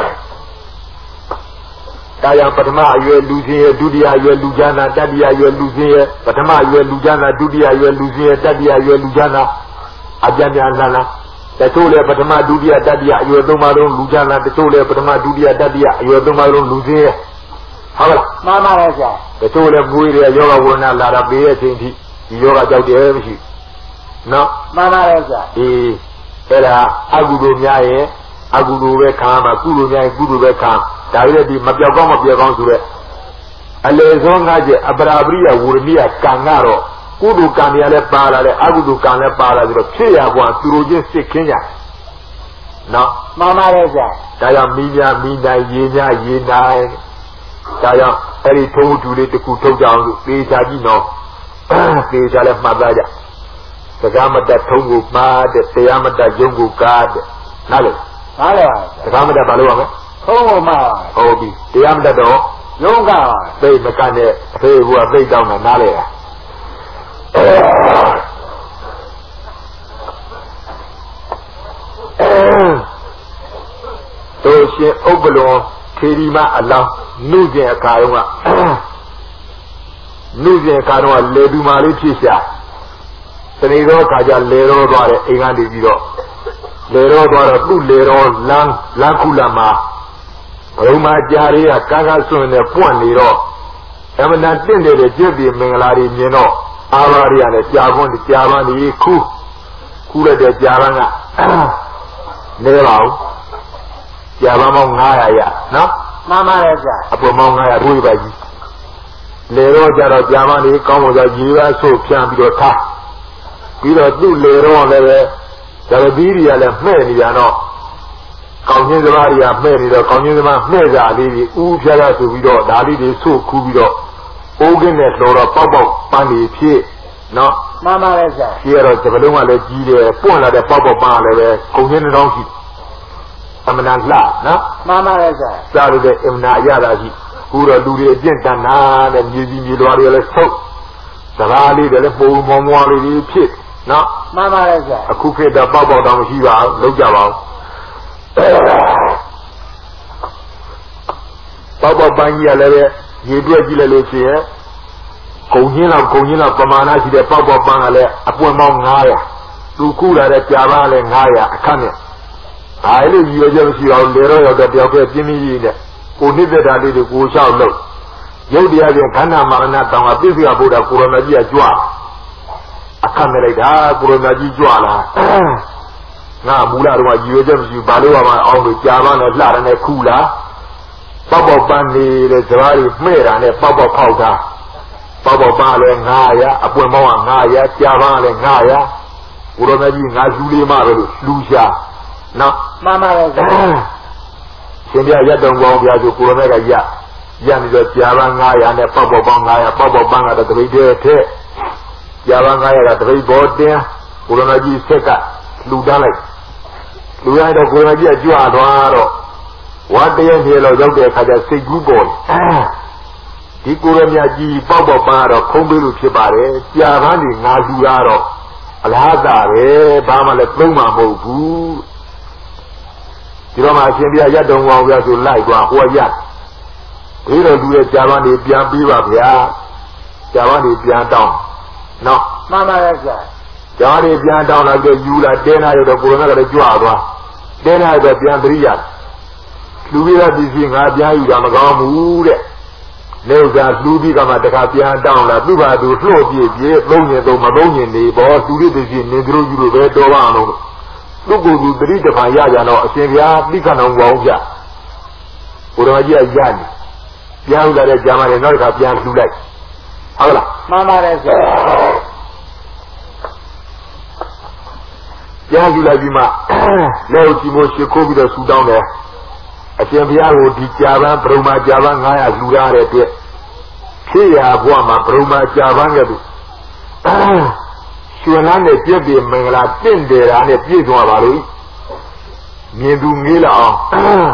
ဒါကြောင့်ပထမအရွယ်လူစင်းရဲ့ဒုတိယအရွယ်လူချမ်းသာတတိယအရွယ်လူစင်းရဲ့ပထမအရွယ်လူချမ်းသာဒုတိယအရွယ်လူစင်းရဲ့တတိယအရွယ်လူချမ်းသာအပြန်ပြန်လှမ်းလာတချို့လည်းပထမဒုတိယတတိယအရွယ်သုံးပါးလုံးလူချမ်းသာတချို့လည်းပထမဒုတိယတတိယအရွယ်သုံးပါးလုံးလူစင်းရဲ့ဟုတ်လားမှန်ပါရဲ့ဆရာတချို့လည်းမွေးတယ်ယောဂဝရဏလာတာပေးရဲ့ချိန်ထိဒီယောဂကြောက်တယ်မရှိနော်မှန်ပါရဲ့ဆရာအေးအဲ့ဒါအကုသိုလ်များရဲ့အကုသိုလ်ပဲခံမှာကုသိုလ်များရဲ့ကုသိုလ်ပဲခံဒါရည်ဒီမပြောက်ကောင်းမပြောက်ကောင်းဆိုတဲ့အလေဆုံးငါကျအပရာပရိယဝရဏိယကံကတော့ကုသိုလ်ကံတွေလည်းပါလာတယ်အကုသိုလ်ကံလည်းပါလာပြီးတော့ဖြစ်ရပွားသူတို့ချင်းစစ်ခင်းကြနော်မှန်ပါရဲ့ဆရာဒါကြောင့်မိညာမိနိုင်ရေညာရေနိုင်ဒါကြောင့်အဲ့ဒီထုံးတူလေးတစ်ခုထုတ်ကြအောင်လို့သေချာကြည့်နော်သေချာလည်းမှတ်သားကြစကားမတတ်ထုံးကိုမှားတဲ့တရားမတတ်ယုံကိုကားတဲ့နားလေနားလေပါစကားမတတ်ဘာလို့ရမလဲထုံးကိုမှားဟုတ်ပြီတရားမတတ်တော့ယုံကားသိမကနဲ့အဖေကသိတောင်းတာနားလေတာတို့ရှင်ဥပ္ပလောထေရီမအလောင်းနှုတ်ကျင်အခါတုန်းကနှုတ်ကျင်အခါတုန်းကလေသူမာလေးဖြစ်ရှာတဏီတော့ခါကျလေတော့သွားတယ်အိမ်ကနေပြီးတော့လေတော့သွားတော့သူ့လေတော့လမ်းခုလမှာဘုံမှာကြားလေးကကားကားဆွန့်နေပွန့်နေတော့အမှန်တန်တင့်တယ်ကျက်ပြီးမင်္ဂလာတွေမြင်တော့အာဘာရီကလည်းကြာပန်းဒီခူးရတဲ့ကြာပန်းကနေပါဦးကြာပန်းပေါင်း900ရနော်မှန်ပါရဲ့ဆရာအပေါ်ပေါင်း900ထိုးရပါကြီးလေတော့ကြတော့ကြာပန်းလေးကောင်းလို့ဆိုရေပါဆိုဖြန်းပြီးတော့ထားပြီးတော့သူ့လေတော့လည်းပဲဇရသီးတွေကလည်းမှဲ့နေကြတော့ကောင်းချင်းစမားတွေကမှဲ့နေတော့ကောင်းချင်းစမားမှဲ့ကြလေးကြီးဥဖြားရဆိုပြီးတော့ဒါလေးတွေဆို့ခူးပြီးတော့အိုးကင်းနဲ့တော်တော့ပေါက်ပန်းနေဖြစ်နော်မှန်ပါရဲ့ဆရာကြီးရတော့ဒီကလုံးကလည်းကြီးတယ်ပွန့်လာတဲ့ပေါက်ပန်းလည်းပဲကုန်ချင်းတစ်တောင်းရှိအမှန်လားနော်မှန်ပါရဲ့ဆရာစားရတဲ့အမှန်အရသာရှိကူတော့လူတွေအကျင့်တန်တာတဲ့မြေကြီးမြေလွားတွေလည်းဆုပ်စကားလေးတွေလည်းပုံမောင်းမွားလေးတွေဖြစ်နော်မှန်ပါရဲ့ဆရာအခုခေတ်တော့ပေါက်တောင်မရှိပါဘူးလောက်ကြပါဦးပေါက်ပန်းကြီးကလည်းပဲရေတွက်ကြည့်လိုက်လို့ရှိရင်ကုန်ချင်းလောက်ပမာဏရှိတဲ့ပေါက်ပန်းကလည်းအပွင့်ပေါင်း900သူကူလာတဲ့ကြာပန်းလည်း900အခက်နဲ့ဒါလေးရည်ရွယ်ချက်မရှိအောင်လေတော့ရောက်တဲ့တယောက်ကပြင်းပြင်းကြီးနဲ့ကိုနှစ်သက်တာလေးတွေကိုလျှောက်လို့ရုပ်တရားချင်းခန္ဓာမာရဏတောင်ကပြည့်စုံဖို့တာကိုရမကြီးကကြွအခက်နဲ့လိုက်တာကိုရမကြီးကြွလာငါမူလာတော့ရည်ရွယ်ချက်မရှိဘာလို့မှအောင်လို့ကြာပန်းနဲ့လှတယ်နဲ့ခူလာပေါက်ပန်းနေတဲ့ဇဘာတွေမှဲ့တာနဲ့ပေါက်ဖောက်တာပေါက်ပန်းလည်း900အပွင့်ပေါင်းက900ကြာပန်းလည်း900ကိုရမကြီးငါလူလေးမှပဲလို့လူရှာနော်မှန်ပါရဲ့ရှင်ပြရက်တုံပေါင်းပြဆိုကိုရမကရနေတော့ကြာပန်း900နဲ့ပေါက်ပေါင်း900ပေါက်ပန်းကတော့တပိတ်တည်းထက်ကြာပန်း900ကတပိတ်ဘောတင်းကိုရမကြီးဆက်ကလူတန်းလိုက်လူရတော့ကိုရမကြီးကြွသွားတော့ဝါတရမြေလောက်ရောက်တဲ့အခါကျစိတ်ကူးပေါ်ဒီကိုရမကြီးပေါက်ပန်းတော့ခုံးပေးလို့ဖြစ်ပါတယ်ကြာပန်းဒီငါလူရတော့အလားတာပဲဘာမှလည်းသုံးမှာမဟုတ်ဘူးဒီတော့မှအရှင်ပြရက်တုံပေါင်းပြဆိုလိုက်သွားဟိုရဒီလိုလူရဲ့ကြာပန်းတွေပြန်ပြီးပါဗျာကြာပန်းတွေပြန်တောင်းနော်မှန်ပါရဲ့ဆရာကြာတွေပြန်တောင်းလာကြယူလာတင်းလာရတော့ကိုရမကလည်းကြွသွားတင်းလာတော့ပြန်သတိရလူပြီးတော့ဒီစီငါပြန်ယူတာမကောင်းဘူးတဲ့နေဥစ္စာလူပြီးကမှတခါပြန်တောင်းလာသူ့ဘာသူလှုပ်ပြည့်သုံးရင်သုံးမသုံးရင်နေပေါ်သူတို့ဒီစီနေသူတို့ယူလို့ပဲတော်ပါအောင်လို့လူကိုယ်သူတတိတခါရကြတော့အရှင်ဘုရားသိခဏအောင်ပေါ့ဗျဘုရားကြီးကရနေပြန်လာတဲ့ဂျာမတွေနောက်တစ်ခါပြန်လှူလိုက်ဟုတ်လားမှန်ပါတယ်ဆရာပြန်လှူလိုက်ပြီးမှလက်ကိုကြည့်မို့ရှ िख ိုးပြီးတော့ဆူတောင်းတယ်အရှင်ဘုရားကိုဒီကြာပန်းဗြဟ္မာကြာပန်း900လှူရတဲ့အတွက်ဖြစ်ရဘဝမှာဗြဟ္မာကြာပန်းကတူရှင်လန်းနဲ့ပြည့်ပြည့်မင်္ဂလာတင့်တယ်တာနဲ့ပြည့်စုံပါလို့မြင်သူငေးလာအောင်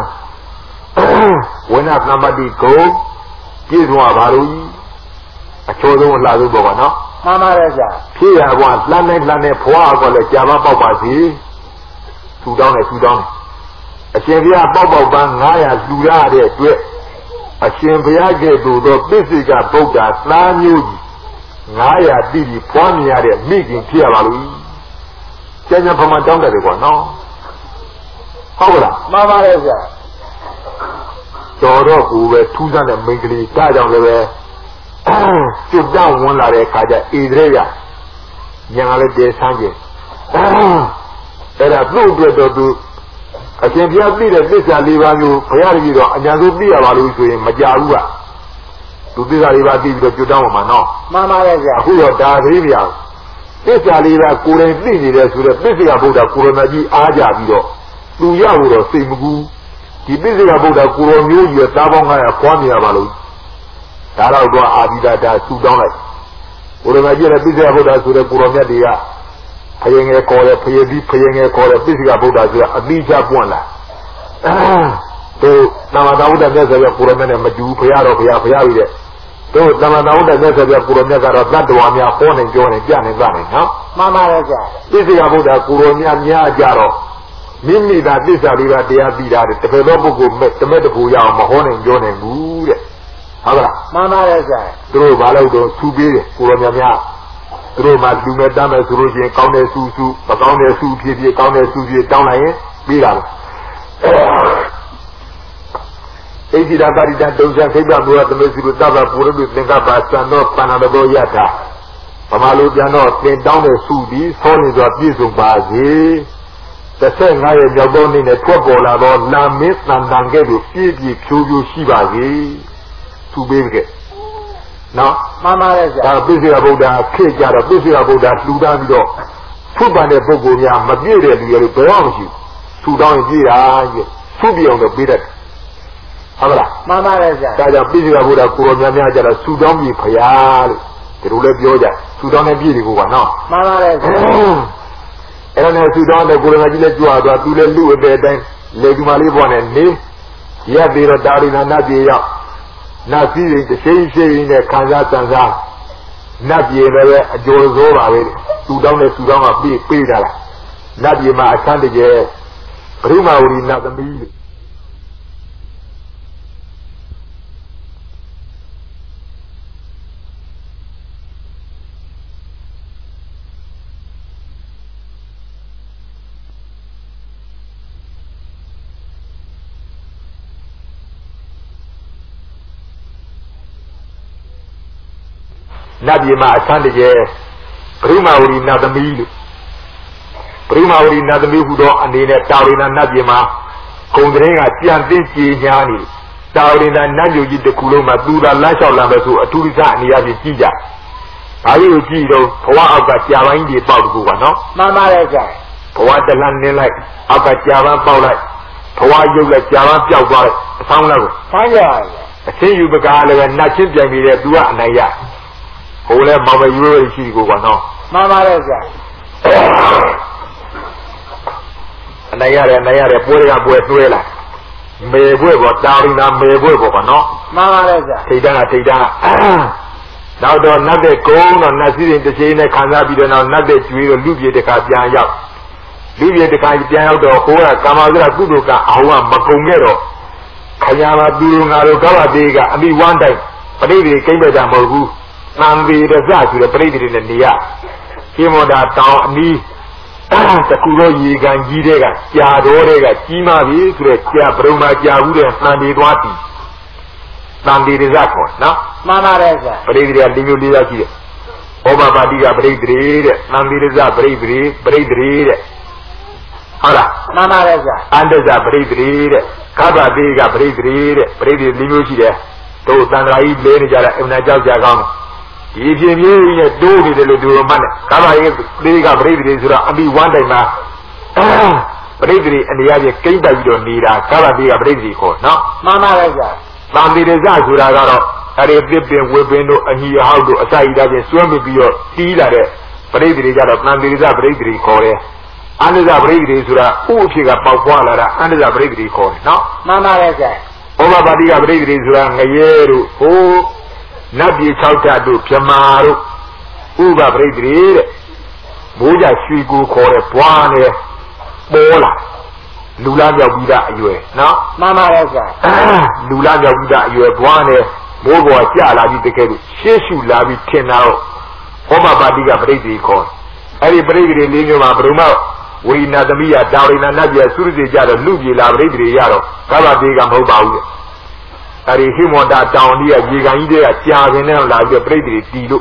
ဝိနသမ္ပတိကိုပြည့်စုံပါလို့အချိုးဆုံးလှဆုံးပေါ့ကွာနော်မှန်ပါတယ်ဗျာဖြစ်ရဘဝလှမ်းနဲ့ဘဝကောလည်းကြာပန်းပေါက်ပါစေဆူတောင်းတယ်အရှင်ဘုရားပေါက်ပန်း900လှူရတဲ့အတွက်အရှင်ဘုရားကဲ့သို့သောပစ္စေကဗုဒ္ဓသားမျိုးကြီး900တိပြီးဖွားမြင်ရတဲ့မိခင်ဖြစ်ရပါလို့ကျန်ဖမတောင်းတယ်ကွာနော်ဟုတ်ကလားမှန်ပါတယ်ဗျာတော်တော့ကိုပဲထူးဆန်းတဲ့မိန်းကလေးဒါကြောင့်လည်းပဲကျွတ်တောင်းဝင်လာတဲ့ခါကျဣသရေရညာလည်းတည်ဆန်းကျင်အဲ့ဒါသူ့အတွက်တော့သူအရှင်ဘုရားသိတဲ့သစ္စာ၄ပါးမျိုးဘုရားတပည့်တော်အညာဆုံးသိရပါလို့ဆိုရင်မကြဘူးကသူသစ္စာ၄ပါးသိပြီးတော့ကျွတ်တောင်းမှာနော်မှန်ပါတယ်ဗျာအခုတော့ဒါသေးဗျာသစ္စာ၄ပါးကိုယ်တိုင်သိနေတယ်ဆိုတော့သစ္စာဗုဒ္ဓကိုရမကြီးအားကြပြီးတော့သူရဖို့တော့စိတ်မကူဒီသစ္စာဗုဒ္ဓကိုရောမျိုးကြီးသားပေါင်း900ခွာနေရပါလို့ဒါတော့အာဘိဒတာဆူတောင်းလိုက်ကိုရမကြီးလည်းသစ္စာဗုဒ္ဓဆိုတဲ့ကိုရောမြတ်တွေကဖယင်ငယ်ခေါ်တယ်ဖယပြီးဖယင်ငယ်ခေါ်တယ်သစ္စာဗုဒ္ဓဆိုတာအတိအကျပွင့်လာသူသမ္မာသမ္ဗုဒ္ဓမြတ်ဆိုတဲ့ကိုရမနဲ့မတူဘုရားတော်ဘုရားပြီးတဲ့သူသမ္မာသမ္ဗုဒ္ဓမြတ်ဆိုတဲ့ကိုရမကတော့တတ္တဝါများဟောနေပြောနေပြနေကြနေနော်မှန်ပါတယ်ဗျာသစ္စာဗုဒ္ဓကိုရောများကြတော့မိမိသာသစ္စာလေးပါးတရားသိတာတပည့်တော်ပုဂ္ဂိုလ်မဲ့တမက်တပူရအောင်မဟောနိုင်ပြောနိုင်ဘူးတဲ့ဟုတ်လားမှန်ပါတယ်ဗျာသူတို့ဘာလို့တော့ဆူပေးတယ်ကိုရောများသူတို့မှလူမဲ့တမ်းမယ်ဆိုလို့ရှိရင်ကောင်းတဲ့ဆူမကောင်းတဲ့ဆူဖြစ်ကောင်းတဲ့ဆူဖြစ်တောင်းလိုက်ရင်ပြီးတာပဲဣတိရာပါရိတတုံဇံခိဗ္ဗမောသမေစုတဗ္ဗပုရိသင်္ကပ္ပသံသောပဏ္ဏဘောယထာဗမာလူပြန်တော့သင်တောင်းတဲ့ဆူပြီးသောနေစွာပြည့်စုံပါစေ15ရက်မြောက်သောနေ့နဲ့ထွက်ပေါ်လာသောနာမင်းသံတန်ကဲ့သို့ပြည့်ဖြိုးရှိပါစေဆူပေးကြနော်မှန်ပါတယ်ဗျာဒါပစ္စေကဗုဒ္ဓခေတ်ကြတော့ပစ္စေကဗုဒ္ဓလှူဒန်းပြီးတော့ဖုတ်ပန်တဲ့ပုဂ္ဂိုလ်များမပြည့်တဲ့လူတွေဘယ်မှမရှိဘူးဆူတောင်းရင်ပြည့်တာကြီးဖုတ်ပြအောင်တော့ပေးတတ်ဟုတ်လားမှန်ပါတယ်ဗျာဒါကြောင့်ပစ္စေကဗုဒ္ဓကိုရောများကြတော့ဆူတောင်းပြီဖရာလို့ဒီလိုလည်းပြောကြဆူတောင်းတဲ့ပြည့်တွေကိုကနော်မှန်ပါတယ်ဗျာအဲ့ဒါနဲ့ဆူတောင်းတဲ့ကိုရမကြီးလည်းကြွားသွားသူလည်းလူအတဲ့အတိုင်းလေဒီမာလေးပေါ်နဲ့နေရက်ပြီးတော့ဒါရိနာနတ်ပြေရောက်နတ်စည်းရင်တစ်ချိန်နဲ့ခံစားစံစားနတ်ပြေလည်းအကျိုးစိုးပါပဲဆူတောင်းကပေးတာလားနတ်ပြေမှာအချမ်းတကယ်ဘုမာဝရီနတ်သမီးနတ်ပြည်မှာအချမ်းတကယ်ဘုမာဝရီနတ်သမီးလို့ဘုမာဝရီနတ်သမီးဟူသောအနေနဲ့တာဝရိနာနတ်ပြည်မှာဂုံတရင်ကကြံသိကြည်ညာနေတာဝရိနာနတ်မျိုးကြီးတစ်ခုလုံးမှာသူသာလမ်းလျှောက်လာမယ်ဆိုအထူးသဖြင့်အနေအချင်းကြည့်ကြဘာလို့ကြည့်တော့ဘဝအောက်ကကြာပိုင်းကြီးပေါက်တကူပါနော်မှန်ပါတယ်ကြာဘဝတလန်းနင်းလိုက်အောက်ကကြာပန်းပေါက်လိုက်ဘဝရုပ်လိုက်ကြာပန်းပျောက်သွားလိုက်အဆောင်လောက်ကိုဆန်းကြပါအချင်းယူပကားလည်းပဲနတ်ချင်းပြန်ပြီးတဲ့သူကအနိုင်ရဟိုလည်းမောင်မယူလို့ရှိကိုကနော်မှန်ပါတယ်ကြာအနိုင်ရတယ်ပွဲရပွဲသွဲလာမေပွဲပေါ်တာရိနာမေပွဲပေါ်ကနော်မှန်ပါတယ်ကြာထိတ်တန်းနောက်တော့နတ်တဲ့ကုန်းတော့နတ်စည်းရင်တစ်ချိန်နဲ့ခံစားပြီးတော့နောက်နတ်တဲ့ကျွေးတော့လူပြေတခါပြန်ရောက်တော့ဟိုကကာမဂရကုသိုလ်ကအဟောမကုံခဲ့တော့ခညာမှာသူတို့ငါတို့ကဗ္ဗတေကအမိဝမ်းတိုင်းပရိသေကိမ့်ပဲတာမဟုတ်ဘူးသံပေရစဆိုတဲ့ပရိသေတွေနဲ့နေရခေမောတာတောင်အနီးတကူတော့ရေကန်ကြီးတဲ့ကကြာတော်တဲ့ကကြီးမပြီဆိုတဲ့ကြာဘုံမှာကြာဘူးတဲ့သံပေသွားတည်သံပေရစခေါ်နော်မှန်ပါတယ်ဆရာပရိသေတွေက၄မျိုး၄ယောက်ရှိတယ်ဩဘာပါတိကပရိသေတဲ့သံပေရစပရိသေတဲ့ဟုတ်လားမှန်ပါတယ်ဗျာအန္တဇပရိသေတဲ့ခဗ္ဗတိကပရိသေတဲ့ပရိသေ၄မျိုးရှိတယ်တို့သံဃာကြီးလဲနေကြတာအမှန်ကြောက်ကြကောင်းဒီပြင်းပြင်းနဲ့တိုးနေတယ်လို့ဒီလိုမှတ်တယ်ခဗ္ဗတိကပရိသေဆိုတော့အမိဝမ်းတိုင်မှာပရိသေအနေအချင်းကိမ့်ပတ်ပြီးတော့နေတာခဗ္ဗတိကပရိသေခေါ်နော်မှန်ပါတယ်ဗျာသံသေရဇဆိုတာကတော့အဲ့ဒီပြစ်ပင်ဝေပင်တို့အညီအဟောက်တို့အစာရည်သားချင်းစွန့်ပြီးတော့တီးလာတဲ့ပရိသေကြတော့သံသေရဇပရိသေခေါ်တယ်အန္တဇပရိသေဆိုတာဥအဖြစ်ကပေါက်ဖွာလာတာအန္တဇပရိသေခေါ်တယ်နော်မှန်ပါတယ်ဗျာဩမပါတိကပရိသေဆိုတာငရဲတို့ဟိုနတ်ပြည်6ဓာတ်တို့ပြမာတို့ဥပပရိသေတဲ့မိုးကြရွှေကိုခေါ်တဲ့ဘွားနဲ့ပေါ်လာလူလားမြောက်ပြီးသားအရွယ်နော်မှန်ပါရဲ့ဗျာလူလားမြောက်ပြီးသားအရွယ်ဘွားနဲ့မိုးပေါ်ကျလာပြီးတကယ်လို့ရှေ့ရှုလာပြီးထင်တာတော့ဟောမပါတိကပရိသေခေါ်အဲ့ဒီပရိသေ၄မျိုးမှာဘုံမဝိနာသမီးရတာဝိနာနတ်ပြည်သုရတိကြတော့လူပြည်လာပရိသေရတော့ကဗ္ဗတေကမဟုတ်ပါဘူးအဲ့ဒီဟိမန္တာတောင်ကြီးကရေကန်ကြီးတွေကကြာပင်နဲ့လာပြီးပရိသေတီလို့